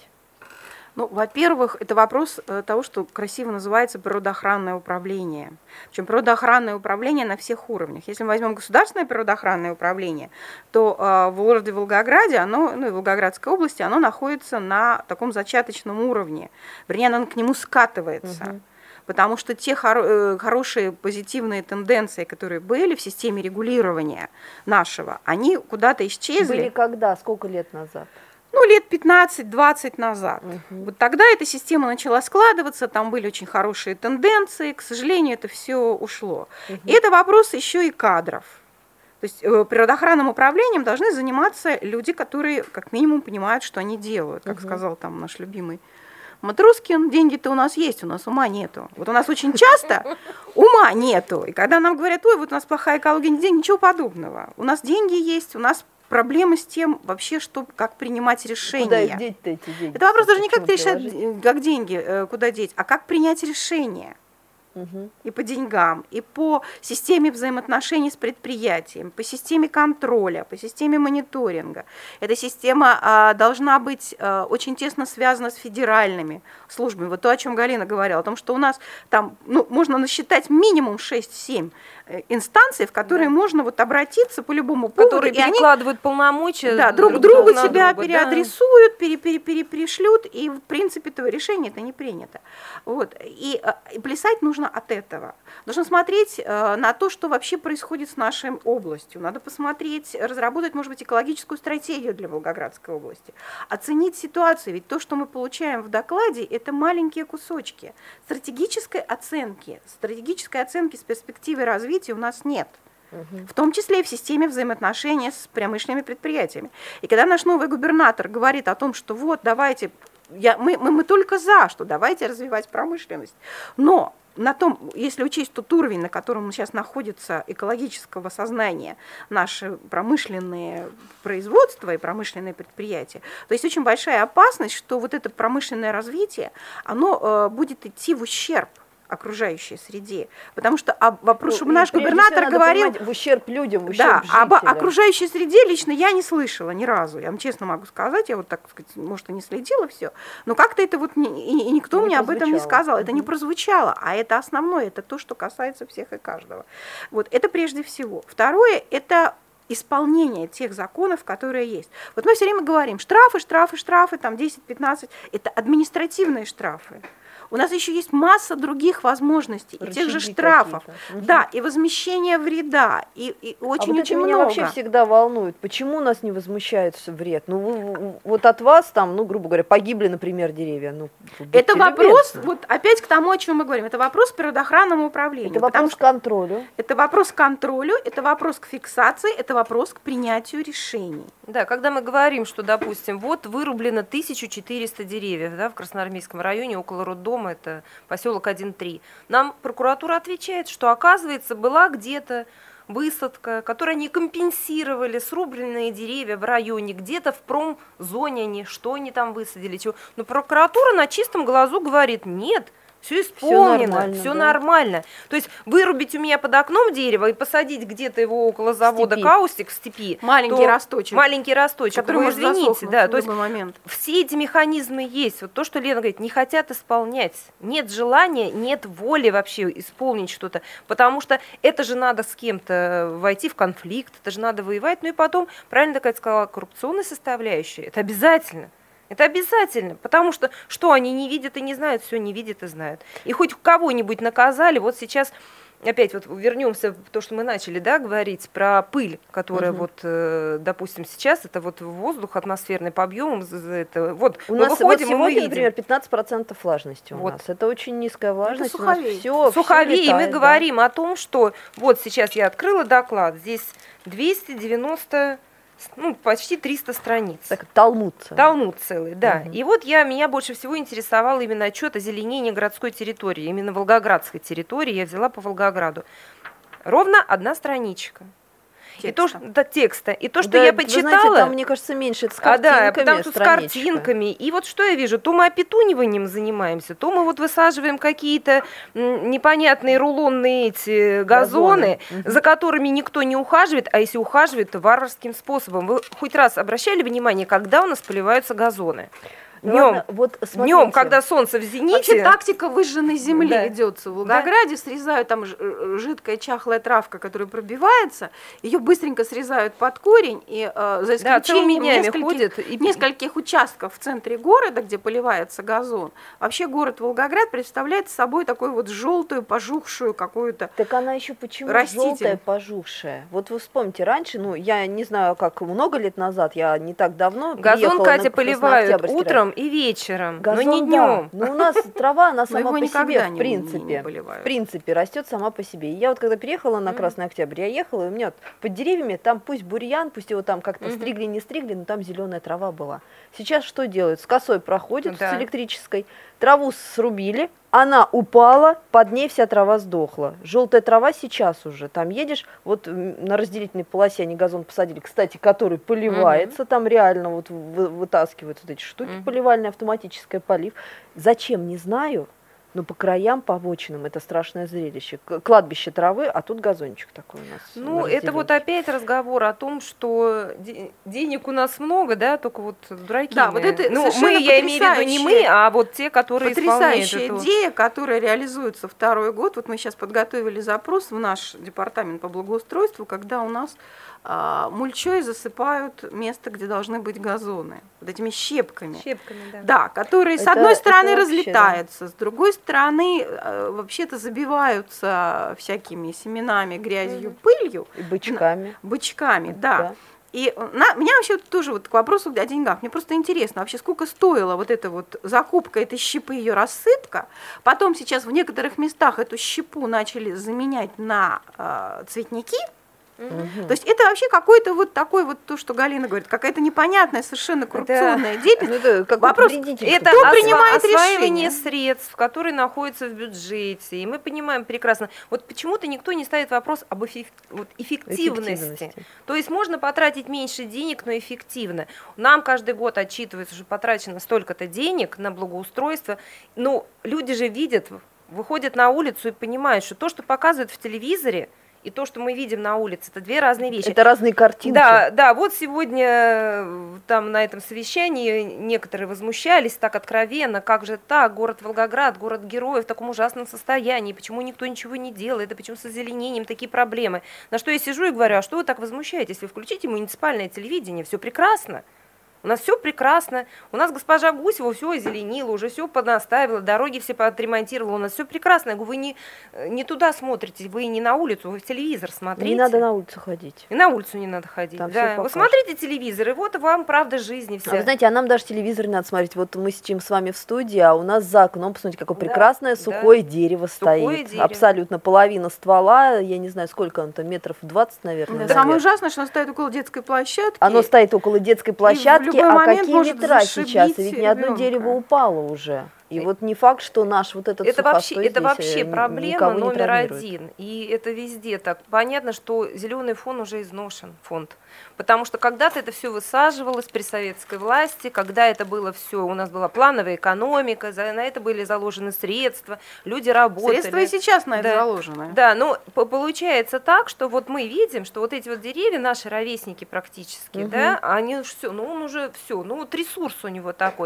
Ну, во-первых, это вопрос того, что красиво называется природоохранное управление. Причем природоохранное управление на всех уровнях. Если мы возьмем государственное природоохранное управление, то э, в городе Волгограде, оно, ну и в Волгоградской области, оно находится на таком зачаточном уровне. Вернее, оно к нему скатывается. Угу. Потому что те хоро- хорошие позитивные тенденции, которые были в системе регулирования нашего, они куда-то исчезли. Были когда? Сколько лет назад? Ну, лет пятнадцать-двадцать назад. Угу. Вот тогда эта система начала складываться, там были очень хорошие тенденции, к сожалению, это все ушло. Угу. И это вопрос еще и кадров. То есть природоохранным управлением должны заниматься люди, которые как минимум понимают, что они делают, как угу. сказал там наш любимый Матроскин, деньги-то у нас есть, у нас ума нету. Вот у нас очень часто ума нету. И когда нам говорят, ой, вот у нас плохая экология, ничего подобного. У нас деньги есть, у нас проблемы с тем вообще, что, как принимать решения. Куда их деть-то эти деньги? Это вопрос даже не как решать, как деньги, куда деть, а как принять решение. Угу. И по деньгам, и по системе взаимоотношений с предприятием, по системе контроля, по системе мониторинга. Эта система а, должна быть а, очень тесно связана с федеральными службами. Вот то, о чем Галина говорила, о том, что у нас там ну, можно насчитать минимум шесть-семь инстанций, в которые да. можно вот обратиться по любому поводу. Которые перекладывают они, полномочия. Да, друг, друг другу тебя друга, переадресуют, да. пере, пере, пере, перешлют, и в принципе этого решения это не принято. Вот. И, и плясать нужно от этого. Нужно смотреть э, на то, что вообще происходит с нашей областью. Надо посмотреть, разработать, может быть, экологическую стратегию для Волгоградской области. Оценить ситуацию, ведь то, что мы получаем в докладе, это маленькие кусочки. Стратегической оценки, стратегической оценки с перспективой развития у нас нет. В том числе и в системе взаимоотношений с промышленными предприятиями. И когда наш новый губернатор говорит о том, что вот, давайте, я, мы, мы, мы только за, что давайте развивать промышленность, но на том, если учесть тот уровень, на котором сейчас находится экологического сознания наши промышленные производства и промышленные предприятия, то есть очень большая опасность, что вот это промышленное развитие, оно э, будет идти в ущерб окружающей среде. Потому что об, вопрос, ну, чтобы наш губернатор говорил... В ущерб людям, в ущерб да, жителям. Об окружающей среде лично я не слышала ни разу. Я вам честно могу сказать, я вот так сказать, может, и не следила все, но как-то это вот... Не, и, и никто не мне об этом не сказал. Это mm-hmm. не прозвучало, а это основное, это то, что касается всех и каждого. Вот, это прежде всего. Второе, это исполнение тех законов, которые есть. Вот мы все время говорим, штрафы, штрафы, штрафы, там десять-пятнадцать, это административные штрафы. У нас еще есть масса других возможностей, и тех же штрафов, угу. да, и возмещения вреда, и, и очень-очень а очень вот это много. Меня вообще всегда волнует, почему нас не возмущается вред? Ну, вы, вот от вас там, ну, грубо говоря, погибли, например, деревья. Ну, это вопрос, вот опять к тому, о чем мы говорим, это вопрос к природоохранному управлению. Это вопрос к контролю. Это вопрос к контролю, это вопрос к фиксации, это вопрос к принятию решений. Да, когда мы говорим, что, допустим, вот вырублено тысяча четыреста деревьев, да, в Красноармейском районе около роддома, это поселок один три, нам прокуратура отвечает, что, оказывается, была где-то высадка, которую они компенсировали, срубленные деревья в районе, где-то в промзоне они, что они там высадили, чего. Но прокуратура на чистом глазу говорит, нет, все исполнено, все нормально, все да. нормально. То есть вырубить у меня под окном дерево и посадить где-то его около завода Каустик в степи. Маленький росточек. Маленький росточек, который вы извините. Да, то есть момент. Все эти механизмы есть. Вот то, что Лена говорит, не хотят исполнять. Нет желания, нет воли вообще исполнить что-то. Потому что это же надо с кем-то войти в конфликт, это же надо воевать. Ну и потом, правильно такая сказала, коррупционная составляющая. Это обязательно. Это обязательно, потому что что они не видят и не знают, все не видят и знают. И хоть кого-нибудь наказали, вот сейчас опять вот вернемся в то, что мы начали, да, говорить про пыль, которая угу. вот, э, допустим, сейчас это вот воздух атмосферный по объемам, это вот у мы нас выходим, вот и сегодня, мы видим. Например, пятнадцать процентов влажности у вот. нас. Это очень низкая влажность. Это суховей. Все, суховей. Все летает, мы говорим да. о том, что вот сейчас я открыла доклад, здесь двести девяносто, ну, почти триста страниц. Так, Талмуд целый. Талмуд целый, да. Угу. И вот я, меня больше всего интересовал именно отчет о зеленении городской территории, именно волгоградской территории, я взяла по Волгограду. Ровно одна страничка. Текста. И то, что, да, текста. И то, что да, я вы почитала... знаете, там, мне кажется, меньше, это с картинками, а, да, потому что страничка. с картинками. И вот что я вижу, то мы опетуниванием занимаемся, то мы вот высаживаем какие-то непонятные рулонные эти газоны, газоны. за которыми никто не ухаживает, а если ухаживает, то варварским способом. Вы хоть раз обращали внимание, когда у нас поливаются газоны? Днем, вот днем, когда солнце в зените. Вообще тактика выжженной земли да. ведется в Волгограде. Да. Срезают там жидкая чахлая травка, которая пробивается, ее быстренько срезают под корень, и э, за исключением да, нескольких, и... нескольких участков в центре города, где поливается газон, вообще город Волгоград представляет собой такую вот желтую, пожухшую какую-то. Так она еще почему раститель. Желтая, пожухшая? Вот вы вспомните, раньше, ну я не знаю, как много лет назад, я не так давно газон, Катя, на, поливают утром и вечером, газон, но не днем. Да. Но у нас трава, она сама по себе, не, в принципе, не, не в принципе, растет сама по себе. И я вот когда переехала на Красный Октябрь, я ехала, и у меня вот под деревьями, там пусть бурьян, пусть его там как-то mm-hmm. стригли, не стригли, но там зеленая трава была. Сейчас что делают? С косой проходят, да. с электрической, траву срубили, она упала, под ней вся трава сдохла. Желтая трава сейчас уже. Там едешь, вот на разделительной полосе они газон посадили, кстати, который поливается, угу. там реально вот вытаскивают вот эти штуки, угу. поливальный автоматический полив. Зачем, не знаю, но по краям, по обочинам это страшное зрелище. Кладбище травы, а тут газончик такой у нас. Ну, это вот опять разговор о том, что де- денег у нас много, да, только вот дураки. Да, вот это ну, мы, я имею в виду не мы, а вот те, которые потрясающая исполняют идея, которая реализуется второй год. Вот мы сейчас подготовили запрос в наш департамент по благоустройству, когда у нас а, мульчой засыпают место, где должны быть газоны, вот этими щепками. Щепками, да. Да, которые это, с одной стороны вообще, разлетаются, да. с другой стороны а, вообще-то забиваются всякими семенами, грязью, mm-hmm. пылью. И бычками. Бычками, да. да. И на, меня вообще тоже вот к вопросу о деньгах, мне просто интересно, вообще сколько стоила вот эта вот закупка этой щепы, ее рассыпка. Потом сейчас в некоторых местах эту щепу начали заменять на э, цветники. Угу. То есть это вообще какой-то вот такой вот то, что Галина говорит, какая-то непонятная совершенно коррупционная это, деятельность. Ну, это вопрос, это кто осва- принимает осваивание решение? средств, которые находятся в бюджете, и мы понимаем прекрасно. Вот почему-то никто не ставит вопрос об эффек- вот эффективности. эффективности. То есть можно потратить меньше денег, но эффективно. Нам каждый год отчитывается, что потрачено столько-то денег на благоустройство. Но люди же видят, выходят на улицу и понимают, что то, что показывают в телевизоре, и то, что мы видим на улице, это две разные вещи. Это разные картинки. Да, да, вот сегодня там на этом совещании некоторые возмущались так откровенно, как же так, город Волгоград, город героев в таком ужасном состоянии, почему никто ничего не делает, да почему с озеленением такие проблемы. На что я сижу и говорю, а что вы так возмущаетесь, вы включите муниципальное телевидение, все прекрасно. У нас все прекрасно, у нас госпожа Гусева все озеленила, уже все понаставила, дороги все подремонтировала, у нас все прекрасно. Я говорю, вы не, не туда смотрите, вы не на улицу, вы в телевизор смотрите. Не надо на улицу ходить. И на улицу не надо ходить. Там Да. Вы смотрите телевизор, и вот вам правда жизни вся. А вы знаете, а нам даже телевизор не надо смотреть. Вот мы сидим с вами в студии, а у нас за окном, посмотрите, какое Да, прекрасное да. сухое дерево Сухое стоит. дерево. Абсолютно половина ствола, я не знаю, сколько он там, метров двадцать, наверное. Да. Самое ужасное, что оно стоит около детской площадки. Оно стоит около детской площадки, а какие ветра сейчас? зашибить Ведь ни одно ребенка. дерево упало уже. И вот не факт, что наш вот этот это вообще, сухостой это здесь вообще никого проблема не номер травмирует. один. И это везде так. Понятно, что зеленый фон уже изношен, фонд. Потому что когда-то это все высаживалось при советской власти, когда это было все, у нас была плановая экономика, за, на это были заложены средства, люди работали. Средства и сейчас на это да. заложены. Да, но по- получается так, что вот мы видим, что вот эти вот деревья, наши ровесники практически, Угу. да, они все, ну он уже все, ну вот ресурс у него такой.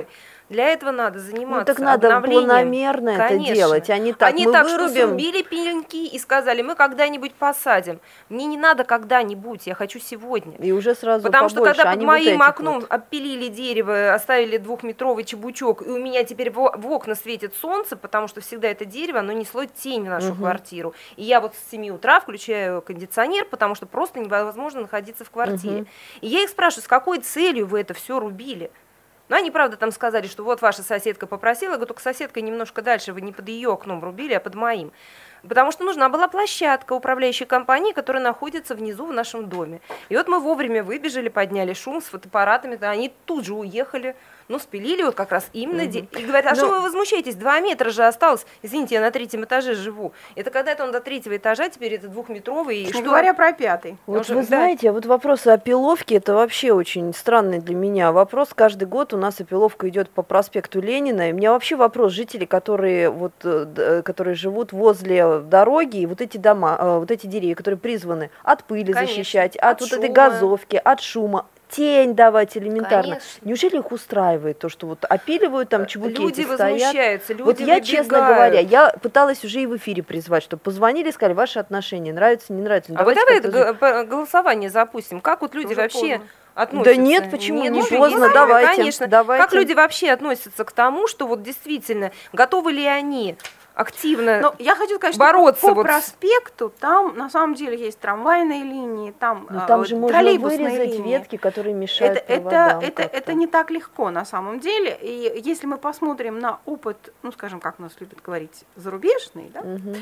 Для этого надо заниматься Ну так надо обновлением. планомерно это Конечно. делать, а не так. Они Мы так, вырубим... что срубили пеньки и сказали, мы когда-нибудь посадим. Мне не надо когда-нибудь, я хочу сегодня. И уже сразу Потому что побольше, когда а под не вот моим этих окном вот. обпилили дерево, оставили двухметровый чебучок, и у меня теперь в в окна светит солнце, потому что всегда это дерево, оно несло тень в нашу Мгм. квартиру. И я вот с семи утра включаю кондиционер, потому что просто невозможно находиться в квартире. Мгм. И я их спрашиваю, с какой целью вы это все рубили? Ну, они, правда, там сказали, что вот ваша соседка попросила, я говорю, только соседка немножко дальше, вы не под ее окном рубили, а под моим. Потому что нужна была площадка управляющей компании, которая находится внизу в нашем доме. И вот мы вовремя выбежали, подняли шум с фотоаппаратами, да, они тут же уехали, ну, спилили вот как раз именно. Мгм. де- И говорят, а Ну- что вы возмущаетесь, два метра же осталось, извините, я на третьем этаже живу. Это когда это он до третьего этажа, теперь это двухметровый. и Не что- говоря про пятый. Вот Уже- вы да. знаете, вот вопрос о опиловке, это вообще очень странный для меня вопрос. Каждый год у нас опиловка идет по проспекту Ленина. И у меня вообще вопрос, жители, которые, вот, э, д- которые живут возле дороги, и вот эти дома, э, вот эти деревья, которые призваны от пыли Конечно, защищать, от, от вот этой шума. газовки, от шума, тень давать элементарно. Конечно. Неужели их устраивает то, что вот опиливают, там чебуки Люди эти стоят? возмущаются, люди Вот я, честно выбегают. говоря, я пыталась уже и в эфире призвать, чтобы позвонили, сказали, ваши отношения нравятся, не нравятся. Ну, А вот давайте давай как-то это г- по- голосование запустим. Как вот люди Уже вообще поздно. относятся? Да нет, почему? Не ну, поздно, есть, давайте, Конечно. давайте. Как люди вообще относятся к тому, что вот действительно, готовы ли они активно... Но я хочу сказать, бороться что по вот с- проспекту там на самом деле есть трамвайные линии, там, Ну, а, там вот же можно троллейбусные вырезать линии. ветки, которые мешают Это, это, проводам это, как-то. это не так легко на самом деле. И если мы посмотрим на опыт, ну, скажем, как у нас любят говорить, зарубежный, да, Мгм.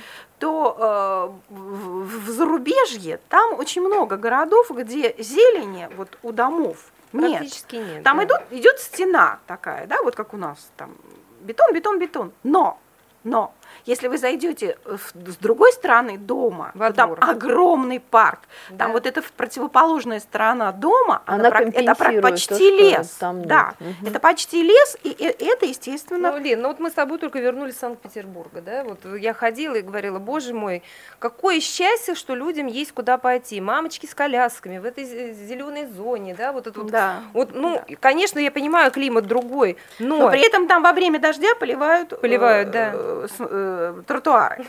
то э, в, в зарубежье там очень много городов, где зелени вот у домов нет. Практически нет. Там да. идут, идет стена такая, да, вот как у нас там бетон, бетон, бетон. Но, но если вы зайдете в- с другой стороны дома, Во то там двор. огромный парк, там Да. вот эта противоположная сторона дома, Она прак- это прак- компенсирует почти то, что лес, там нет. да, Мгм. это почти лес, и э- это естественно. Ну, Лен, ну вот мы с тобой только вернулись из Санкт-Петербурга, да, вот я ходила и говорила, боже мой, какое счастье, что людям есть куда пойти, мамочки с колясками в этой зеленой зоне, да, вот это вот, Да. вот, ну, конечно, я понимаю, климат другой, но, Но при этом там во время дождя поливают, Поливают, э, да. э, с- э, тротуары.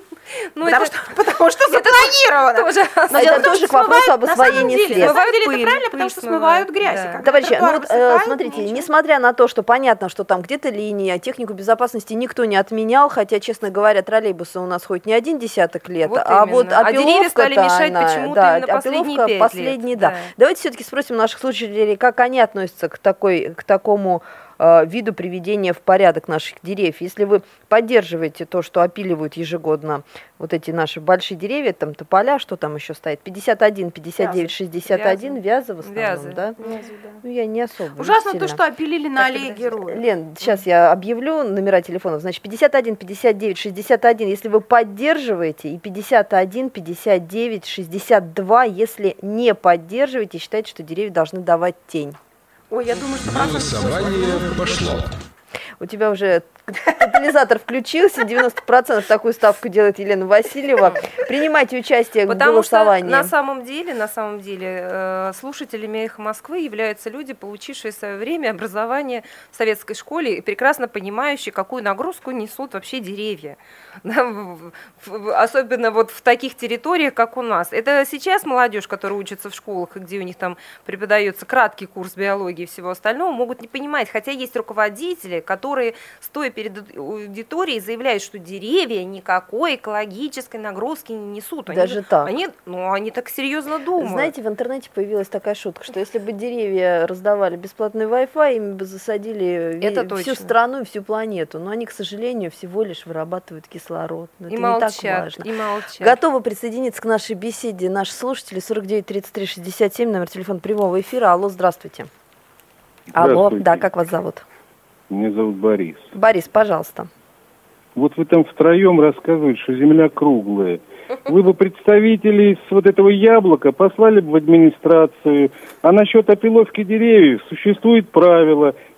ну, потому, это что, потому что запланировано. тоже Но Это дело в том, тоже что к вопросу смывают- об на самом освоении деле- средств. На самом деле Смывают это правильно, пыль, потому что пыль смывают смывают, грязь. да. и когда Товарищи, ну тротуар вот, э, высыхает, смотрите, ничего. несмотря на то, что понятно, что там где-то линии, а технику безопасности никто не отменял, хотя, честно говоря, троллейбусы у нас ходят не один десяток лет, Вот а именно. вот А деревья стали опиловка-то мешать она- почему-то да, именно последние опиловка пять последние, лет, да. да. Давайте все-таки спросим наших слушателей, как они относятся к такой, к такому э, виду приведения в порядок наших деревьев. Если вы поддерживаете то, что опиливают ежегодно вот эти наши большие деревья, там тополя, что там еще стоит, пятьдесят один, пятьдесят девять, шестьдесят один, вязы в основном, Вязы. да? Ну, я не особо. не Ужасно то, сильно. что опилили на Так, аллее подожди. героев. Лен, сейчас я объявлю номера телефонов. Значит, пятьдесят один, пятьдесят девять, шестьдесят один, если вы поддерживаете, и пятьдесят один, пятьдесят девять, шестьдесят два, если не поддерживаете, считайте, что деревья должны давать тень. Ой, я думаю, что процентов Голосование пошло. У тебя уже тотализатор включился, девяносто процентов такую ставку делает Елена Васильева. Принимайте участие в Потому что голосовании. на самом деле, на самом деле, э, слушателями «Эхо Москвы» являются люди, получившие в свое время образование в советской школе и прекрасно понимающие, какую нагрузку несут вообще деревья. Да, в- в- особенно вот в таких территориях, как у нас. Это сейчас молодежь, которая учится в школах, и где у них там преподается краткий курс биологии и всего остального, могут не понимать. Хотя есть руководители, которые, стоя перед аудиторией, заявляют, что деревья никакой экологической нагрузки не несут. Они, Даже так. Они, ну, они так серьезно думают. Знаете, в интернете появилась такая шутка, что если бы деревья раздавали бесплатный Wi-Fi, ими бы засадили ви- Это всю точно. страну и всю планету. Но они, к сожалению, всего лишь вырабатывают кислород. Но и это молчат, не так важно. и молчат. Готовы присоединиться к нашей беседе наши слушатели. сорок девять тридцать три шестьдесят семь, номер телефона прямого эфира. Алло, здравствуйте. Алло, Здравствуйте. да, как вас зовут? Меня зовут Борис. Борис, пожалуйста. Вот вы там втроем рассказываете, что Земля круглая. Вы бы представителей с вот этого яблока послали бы в администрацию. А насчет опиловки деревьев существует правило.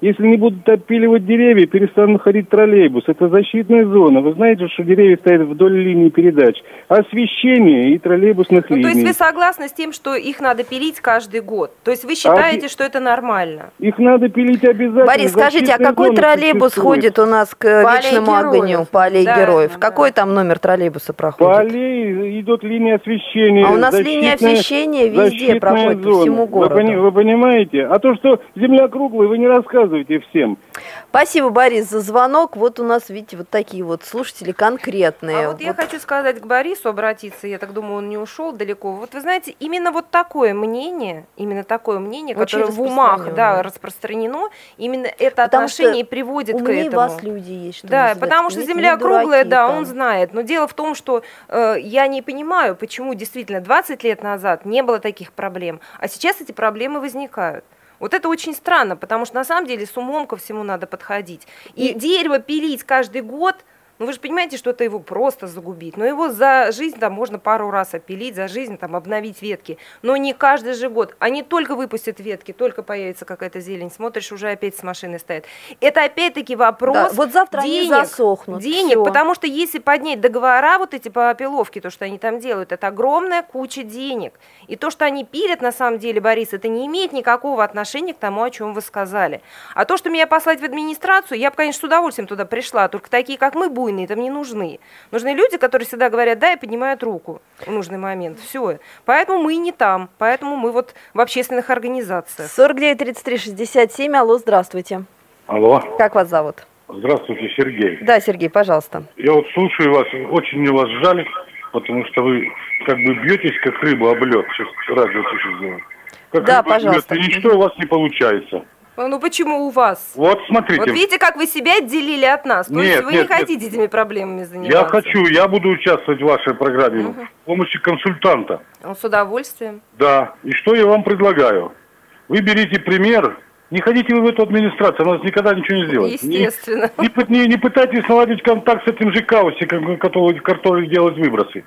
Если не будут отпиливать деревья, перестанут ходить троллейбус. Это защитная зона. Вы знаете, что деревья стоят вдоль линии передач. Освещение и троллейбусных Ну, линий. то есть вы согласны с тем, что их надо пилить каждый год? То есть вы считаете, А, что это нормально? Их надо пилить обязательно. Борис, скажите, а Защитная какой зона троллейбус существует. ходит у нас к По аллее вечному Героев. огню, по аллее Да, героев? да. Какой там номер троллейбуса По проходит? аллее идет линия освещения. А у нас линия защитная- освещения везде защитная проходит, по зона. всему Вы, городу. пони- вы понимаете? А то, что земля круглая, вы не рассказывайте всем. Спасибо, Борис, за звонок. Вот у нас, видите, вот такие вот слушатели конкретные. А вот я хочу сказать к Борису, обратиться, я так думаю, он не ушел далеко. Вот вы знаете, именно вот такое мнение, именно такое мнение, Очень которое в умах, распространенное. да, распространено, именно это Потому отношение что и приводит к умнее этому. вас люди есть, что Да, называется. потому что Понимаете, Земля не дураки круглая, да, там. он знает. Но дело в том, что э, я не понимаю, почему действительно двадцать лет назад не было таких проблем, а сейчас эти проблемы возникают. Вот это очень странно, потому что на самом деле с умом ко всему надо подходить. И, И- дерево пилить каждый год, ну вы же понимаете, что это его просто загубить. Но его за жизнь там можно пару раз опилить, за жизнь там обновить ветки. Но не каждый же год. Они только выпустят ветки, только появится какая-то зелень. Смотришь, уже опять с машины стоят. Это опять-таки вопрос Да, вот завтра они денег. засохнут. Денег, Всё. потому что если поднять договора вот эти по опиловке, то, что они там делают, это огромная куча денег. И то, что они пилят, на самом деле, Борис, это не имеет никакого отношения к тому, о чем вы сказали. А то, что меня послать в администрацию, я бы, конечно, с удовольствием туда пришла, только такие, как мы, буйные, там не нужны. Нужны люди, которые всегда говорят «да» и поднимают руку в нужный момент. Все. Поэтому мы и не там, поэтому мы вот в общественных организациях. сорок девять тридцать три шестьдесят семь, алло, здравствуйте. Алло, Как вас зовут? здравствуйте, Сергей. Да, Сергей, пожалуйста. Я вот слушаю вас, очень мне вас жаль, потому что вы как бы бьетесь, как рыба об лед. Сейчас радио тише сделаю. Как Да, рыба об лед, пожалуйста. и ничто у вас не получается. Ну почему у вас? Вот смотрите, Вот видите, как вы себя отделили от нас. То Нет, есть вы нет, не хотите нет. этими проблемами заниматься. я хочу, я буду участвовать в вашей программе в помощи консультанта. Ну, с удовольствием. Да, и что я вам предлагаю? Вы берите пример, не ходите вы в эту администрацию, она вас никогда ничего не сделает. Не- Естественно. Не, пы- не- не пытайтесь наладить контакт с этим же Каустиком, который, который делает выбросы.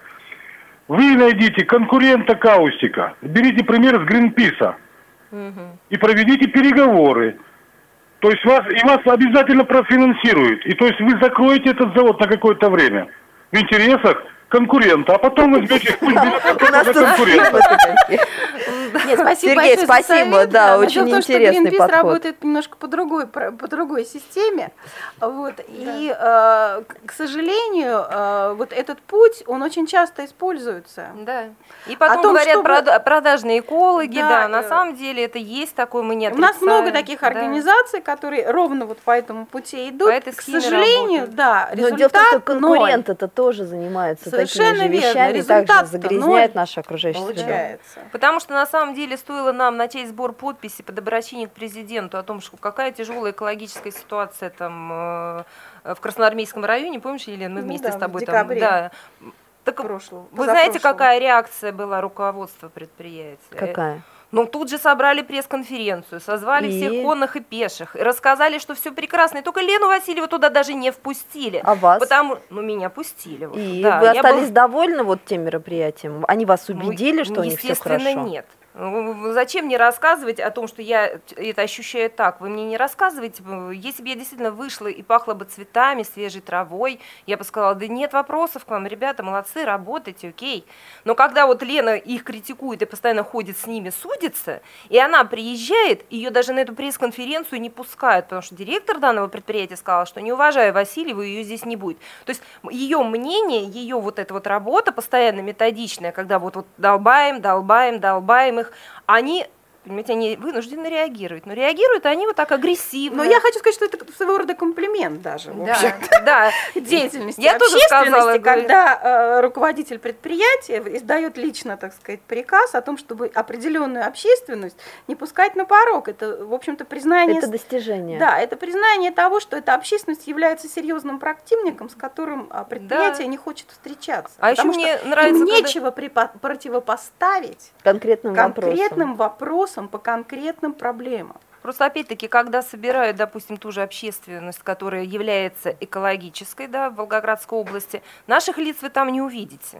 Вы найдите конкурента Каустика, берите пример с Гринписа и проведите переговоры. То есть вас, и вас обязательно профинансируют. И то есть вы закроете этот завод на какое-то время в интересах конкурента, а потом возьмете У нас за тут конкурента. Нет, спасибо Сергей, большое за спасибо, совет. да, Но очень дело в том, что интересный Greenpeace подход. работает немножко по другой, про- по другой системе. Вот. И, э, к к сожалению, э, вот этот путь, он очень часто используется. Да. И потом О том, говорят чтобы- прода- продажные экологи, Да, да, на э, самом деле это есть такое, мы не У нас отрицаем. много таких Да. организаций, которые ровно вот по этому пути идут. По этой К схеме сожалению, работают. да, Но результат дело в том, что ноль. конкурент это тоже занимается такими Совершенно же верно. вещами, также Результат-то загрязняет ноль нашу окружающую среду. получается. Потому что на самом деле стоило нам начать сбор подписей под обращение к президенту о том, что какая тяжелая экологическая ситуация там э, в Красноармейском районе, помнишь, Елена, мы Ну вместе да, с тобой в там, декабре. да. Так Прошлого, вы знаете, позапрошлого. какая реакция была руководства предприятия? Какая? Ну, тут же собрали пресс-конференцию, созвали И? всех конных и пеших, и рассказали, что все прекрасно, и только Лену Васильеву туда даже не впустили. А вас? Потому, ну, меня пустили. вот, И да, вы я остались был- довольны вот тем мероприятием? Они вас Ну, убедили, что у них все естественно, хорошо? нет. Ну, зачем мне рассказывать о том, что я это ощущаю так? Вы мне не рассказываете. Если бы я действительно вышла и пахла бы цветами, свежей травой, я бы сказала, да нет вопросов к вам, ребята, молодцы, работайте, окей. Но когда вот Лена их критикует и постоянно ходит с ними, судится, и она приезжает, ее даже на эту пресс-конференцию не пускают, потому что директор данного предприятия сказал, что не уважая Васильеву, ее здесь не будет. То есть ее мнение, ее вот эта вот работа постоянно методичная, когда вот, вот долбаем, долбаем, долбаем их, они, понимаете, они вынуждены реагировать. Но реагируют они вот так агрессивно. Но я хочу сказать, что это своего рода комплимент даже. в Да, общем-то. да. Деятельности Я тоже общественности, сказала, говорю, когда э, руководитель предприятия издает лично, так сказать, приказ о том, чтобы определенную общественность не пускать на порог. Это, в общем-то, признание... Это достижение. Да, это признание того, что эта общественность является серьезным противником, с которым а, предприятие Да. не хочет встречаться. А Потому еще мне что нравится, им когда- нечего припо- противопоставить Конкретным вопросом. конкретным вопросам по конкретным проблемам. Просто опять-таки, когда собирают, допустим, ту же общественность, которая является экологической, да, в Волгоградской области, наших лиц вы там не увидите.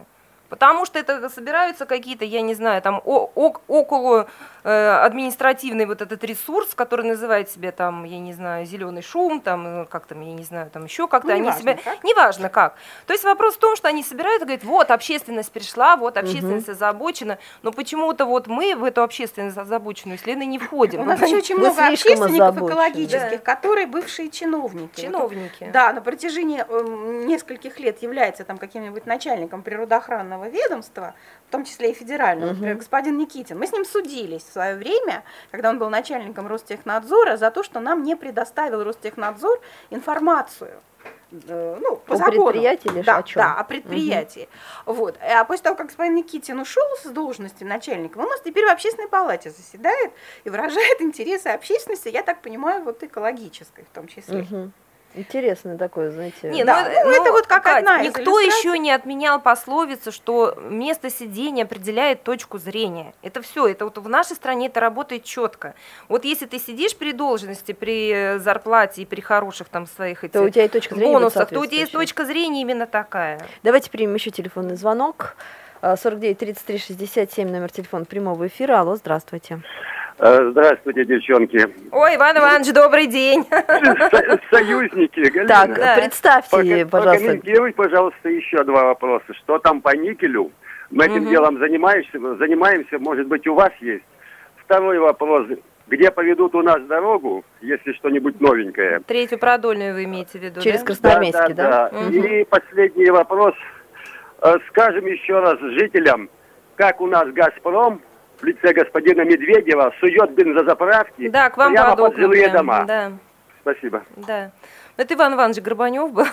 Потому что это собираются какие-то, я не знаю, там о- о- около э, административный вот этот ресурс, который называет себя там, я не знаю, зеленый шум, там, как там, я не знаю, там еще как-то. Ну, они неважно, себя, как. неважно как. То есть вопрос в том, что они собирают и говорят, вот общественность пришла, вот общественность озабочена, но почему-то вот мы в эту общественность озабоченную исследование не входим. У нас еще очень Вы много слишком общественников озабочены. экологических, Да. которые бывшие чиновники. Чиновники. Вот, да, на протяжении э, нескольких лет является там каким-нибудь начальником природоохранного ведомства, в том числе и федерального, например, господин Никитин. Мы с ним судились в свое время, когда он был начальником Ростехнадзора, за то, что нам не предоставил Ростехнадзор информацию. э, Ну, по О закону. предприятии или да, о чём? да, о предприятии. Вот. А после того, как господин Никитин ушел с должности начальника, он у нас теперь в общественной палате заседает и выражает интересы общественности, я так понимаю, вот экологической в том числе. Мгм. Интересное такое, знаете. Не, Да, ну, это вот как Кать, одна из никто иллюстраций. еще не отменял пословицу, что место сидения определяет точку зрения. Это все, это вот в нашей стране это работает четко. Вот если ты сидишь при должности, при зарплате и при хороших там своих этих То у тебя и точка зрения будет бонусах, то у тебя есть соответствующая. точка зрения именно такая. Давайте примем еще телефонный звонок. А, сорок девять тридцать три шестьдесят семь, номер телефона прямого эфира. Алло, здравствуйте. Э, Здравствуйте, девчонки. Ой, Иван Иванович, добрый день. Со- Союзники, Галина. Так, Да. представьте, Пока- пожалуйста. Прокомментируй, пожалуйста, еще два вопроса. Что там по никелю? Мы этим Мгм. делом занимаемся, занимаемся, может быть, у вас есть. Второй вопрос. Где поведут у нас дорогу, если что-нибудь новенькое? Третью продольную вы имеете в виду, Через да? Красноармейский, да? Мгм. И последний вопрос. Э, Скажем еще раз жителям, как у нас «Газпром» в лице господина Медведева сует бензозаправки Да, к вам прямо под под окна жилые прям, дома. Да. Спасибо. Да. Это Иван Иванович Горбанев был.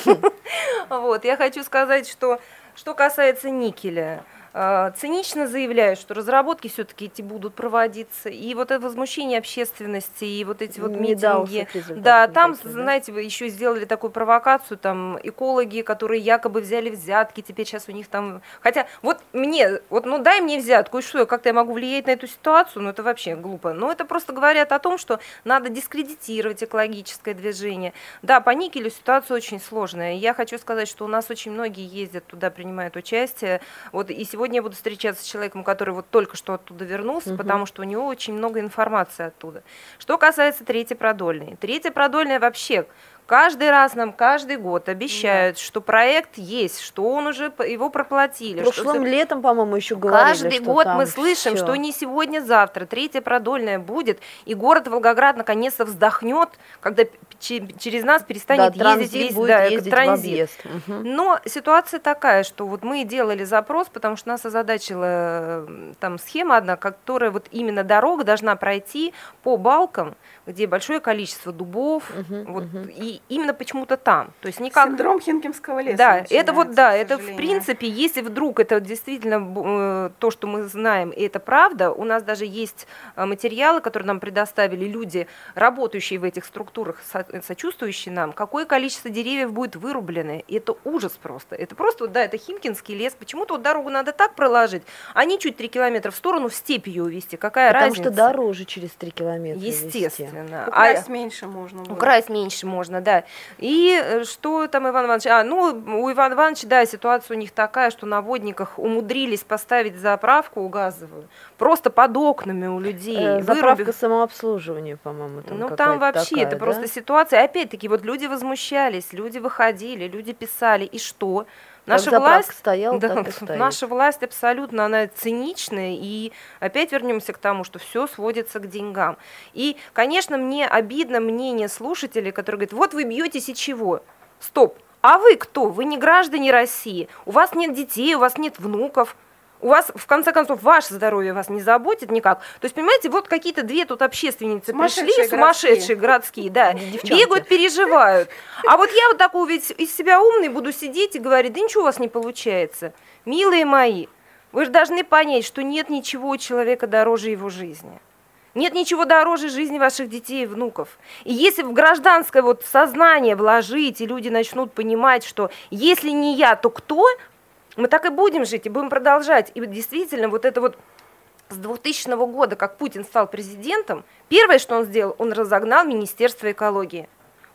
Вот, я хочу сказать, что что касается никеля, э, цинично заявляю, что разработки все-таки эти будут проводиться, и вот это возмущение общественности, и вот эти вот Не дался митинги. результат Да, там, никаких, да? знаете, вы еще сделали такую провокацию, там экологи, которые якобы взяли взятки, теперь сейчас у них там... Хотя вот мне, вот ну дай мне взятку, и что, я как-то я могу влиять на эту ситуацию, ну это вообще глупо. Но это просто говорят о том, что надо дискредитировать экологическое движение. Да, по никелю ситуация очень сложная. Я хочу сказать, что у нас очень многие ездят туда, принимают участие. Вот и сегодня я буду встречаться с человеком, который вот только что оттуда вернулся, Мгм. потому что у него очень много информации оттуда. Что касается третьей продольной. Третья продольная вообще каждый раз нам, каждый год обещают, что проект есть, что он уже, п- его проплатили. что Прошлым за- летом, по-моему, еще говорили, Каждый что год там мы слышим, всё. что не сегодня-завтра третья продольная будет, и город Волгоград наконец-то вздохнет, когда п- че- через нас перестанет Да, ездить транзит весь будет да, ездить в транзит. объезд. Мгм. Но ситуация такая, что вот мы делали запрос, потому что нас озадачила э, там схема одна, которая вот именно дорога должна пройти по балкам, где большое количество дубов, Мгм, вот, мгм. и именно почему-то там. То есть никак... Синдром Химкинского леса. Да, это вот, начинается, да, к это в сожалению. принципе, если вдруг это действительно э, то, что мы знаем, и это правда, у нас даже есть э, материалы, которые нам предоставили люди, работающие в этих структурах, со- сочувствующие нам, какое количество деревьев будет вырублено, и это ужас просто. Это просто, вот, да, это Химкинский лес, почему-то вот дорогу надо так проложить, а не чуть три километра в сторону, в степь ее увезти, какая Потому разница? что дороже через три километра везти. Естественно. Украсть меньше можно будет. Украсть меньше можно, да. И э, что там Иван Иванович? А, ну, у Ивана Ивановича, да, ситуация у них такая, что на водниках умудрились поставить заправку газовую просто под окнами у людей. Э, Заправка вырубив- самообслуживания, по-моему, там Ну, там какая-то вообще такая, это да? просто ситуация. Опять-таки, вот люди возмущались, люди выходили, люди писали. И что? Как Наша заправка власть, стояла, да, так и стоит. наша власть абсолютно, она циничная, и опять вернемся к тому, что все сводится к деньгам. И, конечно, мне обидно мнение слушателей, которые говорят, вот вы бьетесь и чего? Стоп, а вы кто? Вы не граждане России, у вас нет детей, у вас нет внуков. У вас, в конце концов, ваше здоровье вас не заботит никак. То есть, понимаете, вот какие-то две тут общественницы Сумасшедшие пришли, сумасшедшие городские, да, Девчонки. бегают, переживают. А вот я вот такой ведь из себя умный буду сидеть и говорить, да ничего у вас не получается. Милые мои, вы же должны понять, что нет ничего у человека дороже его жизни. Нет ничего дороже жизни ваших детей и внуков. И если в гражданское вот сознание вложить, и люди начнут понимать, что если не я, то кто, мы так и будем жить, и будем продолжать. И вот действительно, вот это вот с двухтысячного года, как Путин стал президентом, первое, что он сделал, он разогнал Министерство экологии.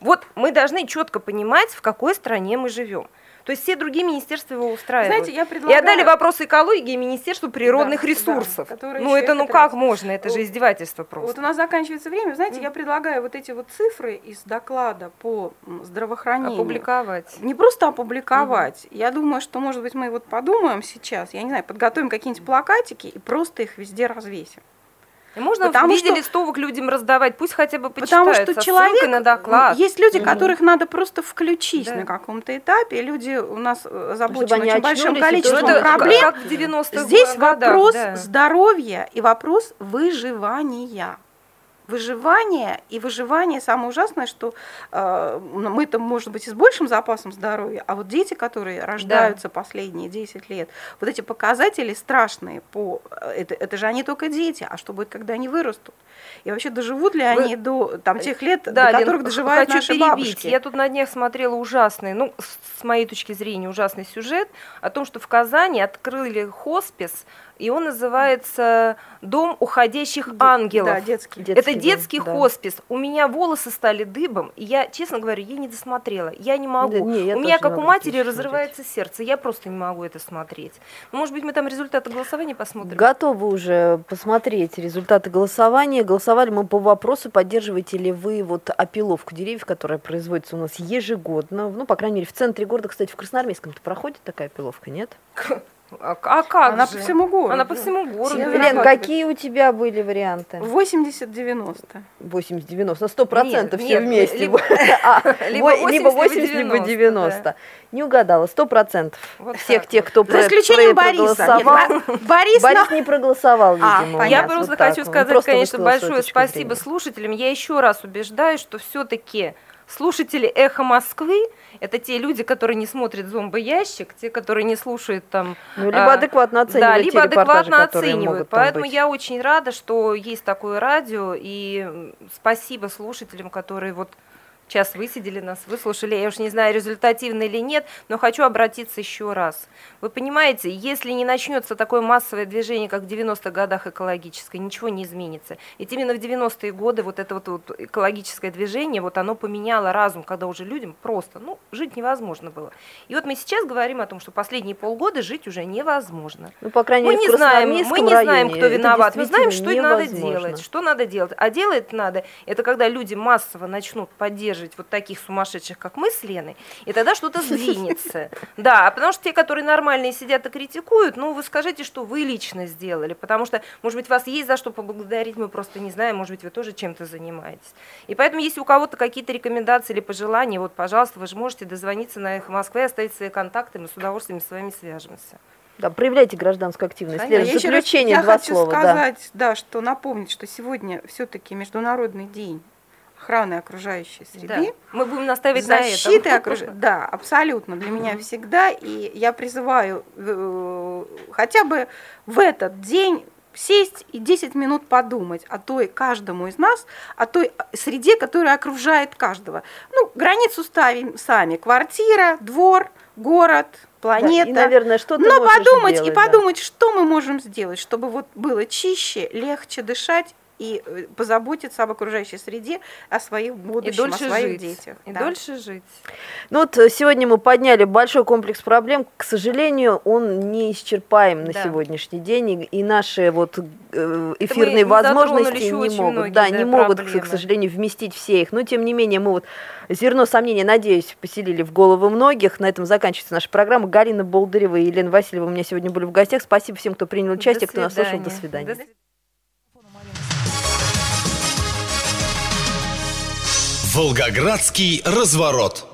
Вот мы должны четко понимать, в какой стране мы живем. То есть все другие министерства его устраивают. Знаете, я предлагаю... И отдали вопрос экологии Министерству природных Да, ресурсов. да, ну это ну как как раз... можно? Это же издевательство просто. Вот у нас заканчивается время. Знаете, mm. я предлагаю вот эти вот цифры из доклада по здравоохранению опубликовать. Не просто опубликовать. Mm-hmm. Я думаю, что, может быть, мы вот подумаем сейчас, я не знаю, подготовим какие-нибудь плакатики и просто их везде развесим. И можно потому в виде что, листовок людям раздавать, пусть хотя бы почитают, потому что со человек, на доклад. Есть люди, mm-hmm. которых надо просто включить да. на каком-то этапе. Люди у нас озабочены очень большим количеством это проблем. Как в девяностых Здесь годах, вопрос да. здоровья и вопрос выживания. Выживание и выживание самое ужасное, что э, мы-то, может быть, и с большим запасом здоровья, а вот дети, которые рождаются да. последние десять лет, вот эти показатели страшные, по, это, это же они только дети, а что будет, когда они вырастут? И вообще доживут ли Вы... они до там, тех лет, да, до которых Лен, доживают хочу наши перебить. бабушки? Я тут на днях смотрела ужасный, ну, с моей точки зрения, ужасный сюжет о том, что в Казани открыли хоспис, и он называется «Дом уходящих Д- ангелов». Да, детский. Это детский, детский да. хоспис. У меня волосы стали дыбом, и я, честно говоря, я не досмотрела. Я не могу. Да, не, я у меня, как у матери, смотреть. разрывается сердце. Я просто не могу это смотреть. Ну, может быть, мы там результаты голосования посмотрим? Готовы уже посмотреть результаты голосования. Голосовали мы по вопросу, поддерживаете ли вы вот опиловку деревьев, которая производится у нас ежегодно. Ну, по крайней мере, в центре города, кстати, в Красноармейском-то проходит такая опиловка, нет? А, а как Она же? по всему городу. Она по всему городу. Лен, какие у тебя были варианты? восемьдесят девяносто. восемьдесят девяносто, на сто процентов Нет, все нет, вместе. либо- А, либо во- Либо восемьдесят, восемьдесят, либо либо девяносто. Не угадала, сто процентов. Вот Всех так тех, вот. кто За про- исключением про- Бориса. проголосовал. Нет, Бо- Борис, Борис но- не проголосовал, А, видимо. у Я нас, просто вот так хочу вот. Он сказать, просто конечно, высказал свою большое точку спасибо зрения. слушателям. Я еще раз убеждаю, что все-таки слушатели «Эхо Москвы» — это те люди, которые не смотрят «Зомбоящик», те, которые не слушают там... Ну, либо а, адекватно оценивают да, либо те репортажи, адекватно которые оценивают. могут там Поэтому быть. я очень рада, что есть такое радио, и спасибо слушателям, которые вот час высидели нас, выслушали. Я уж не знаю, результативно или нет, но хочу обратиться еще раз. Вы понимаете, если не начнется такое массовое движение, как в девяностых годах экологическое, ничего не изменится. Ведь именно в девяностые годы вот это вот, вот экологическое движение, вот оно поменяло разум, когда уже людям просто, ну, жить невозможно было. И вот мы сейчас говорим о том, что последние полгода жить уже невозможно. Ну, по крайней Мы мере, не в знаем, Красноармейском мы не знаем, районе кто это виноват. Мы знаем, действительно что надо невозможно. делать. Что надо делать? А делать надо, это когда люди массово начнут поддерживать вот таких сумасшедших, как мы с Леной, и тогда что-то сдвинется. Да, потому что те, которые нормальные сидят и критикуют, ну, вы скажите, что вы лично сделали, потому что, может быть, вас есть за что поблагодарить, мы просто не знаем, может быть, вы тоже чем-то занимаетесь. И поэтому, если у кого-то какие-то рекомендации или пожелания, вот, пожалуйста, вы же можете дозвониться на «Эхо Москвы», оставить свои контакты, мы с удовольствием с вами свяжемся. Да, проявляйте гражданскую активность. Конечно. Лена, Я еще раз- заключение я два хочу слова. Да. сказать, да, что напомнить, что сегодня все-таки Международный день охраны окружающей Да. среды. Мы будем настаивать Защиты на окруж... этом. Да, абсолютно, для меня всегда. И я призываю э, хотя бы в этот день сесть и десять минут подумать о той, каждому из нас, о той среде, которая окружает каждого. Ну, границу ставим сами. Квартира, двор, город, планета. Да, и, наверное, что ты Но можешь подумать сделать, и да. подумать, что мы можем сделать, чтобы вот было чище, легче дышать и э, позаботиться об окружающей среде, о своих И будущем, дольше о своих жить. детях. И Да. дольше жить. Ну вот э, сегодня мы подняли большой комплекс проблем. К сожалению, он не исчерпаем на Да. сегодняшний день. И, и наши вот э, эфирные мы возможности затронули еще не очень могут, многие, да, да, не могут, к, проблемы. к сожалению, вместить все их. Но тем не менее, мы вот зерно сомнения, надеюсь, поселили в головы многих. На этом заканчивается наша программа. Галина Болдырева и Елена Васильева у меня сегодня были в гостях. Спасибо всем, кто принял участие, кто нас слушал. До свидания. До свидания. Волгоградский разворот.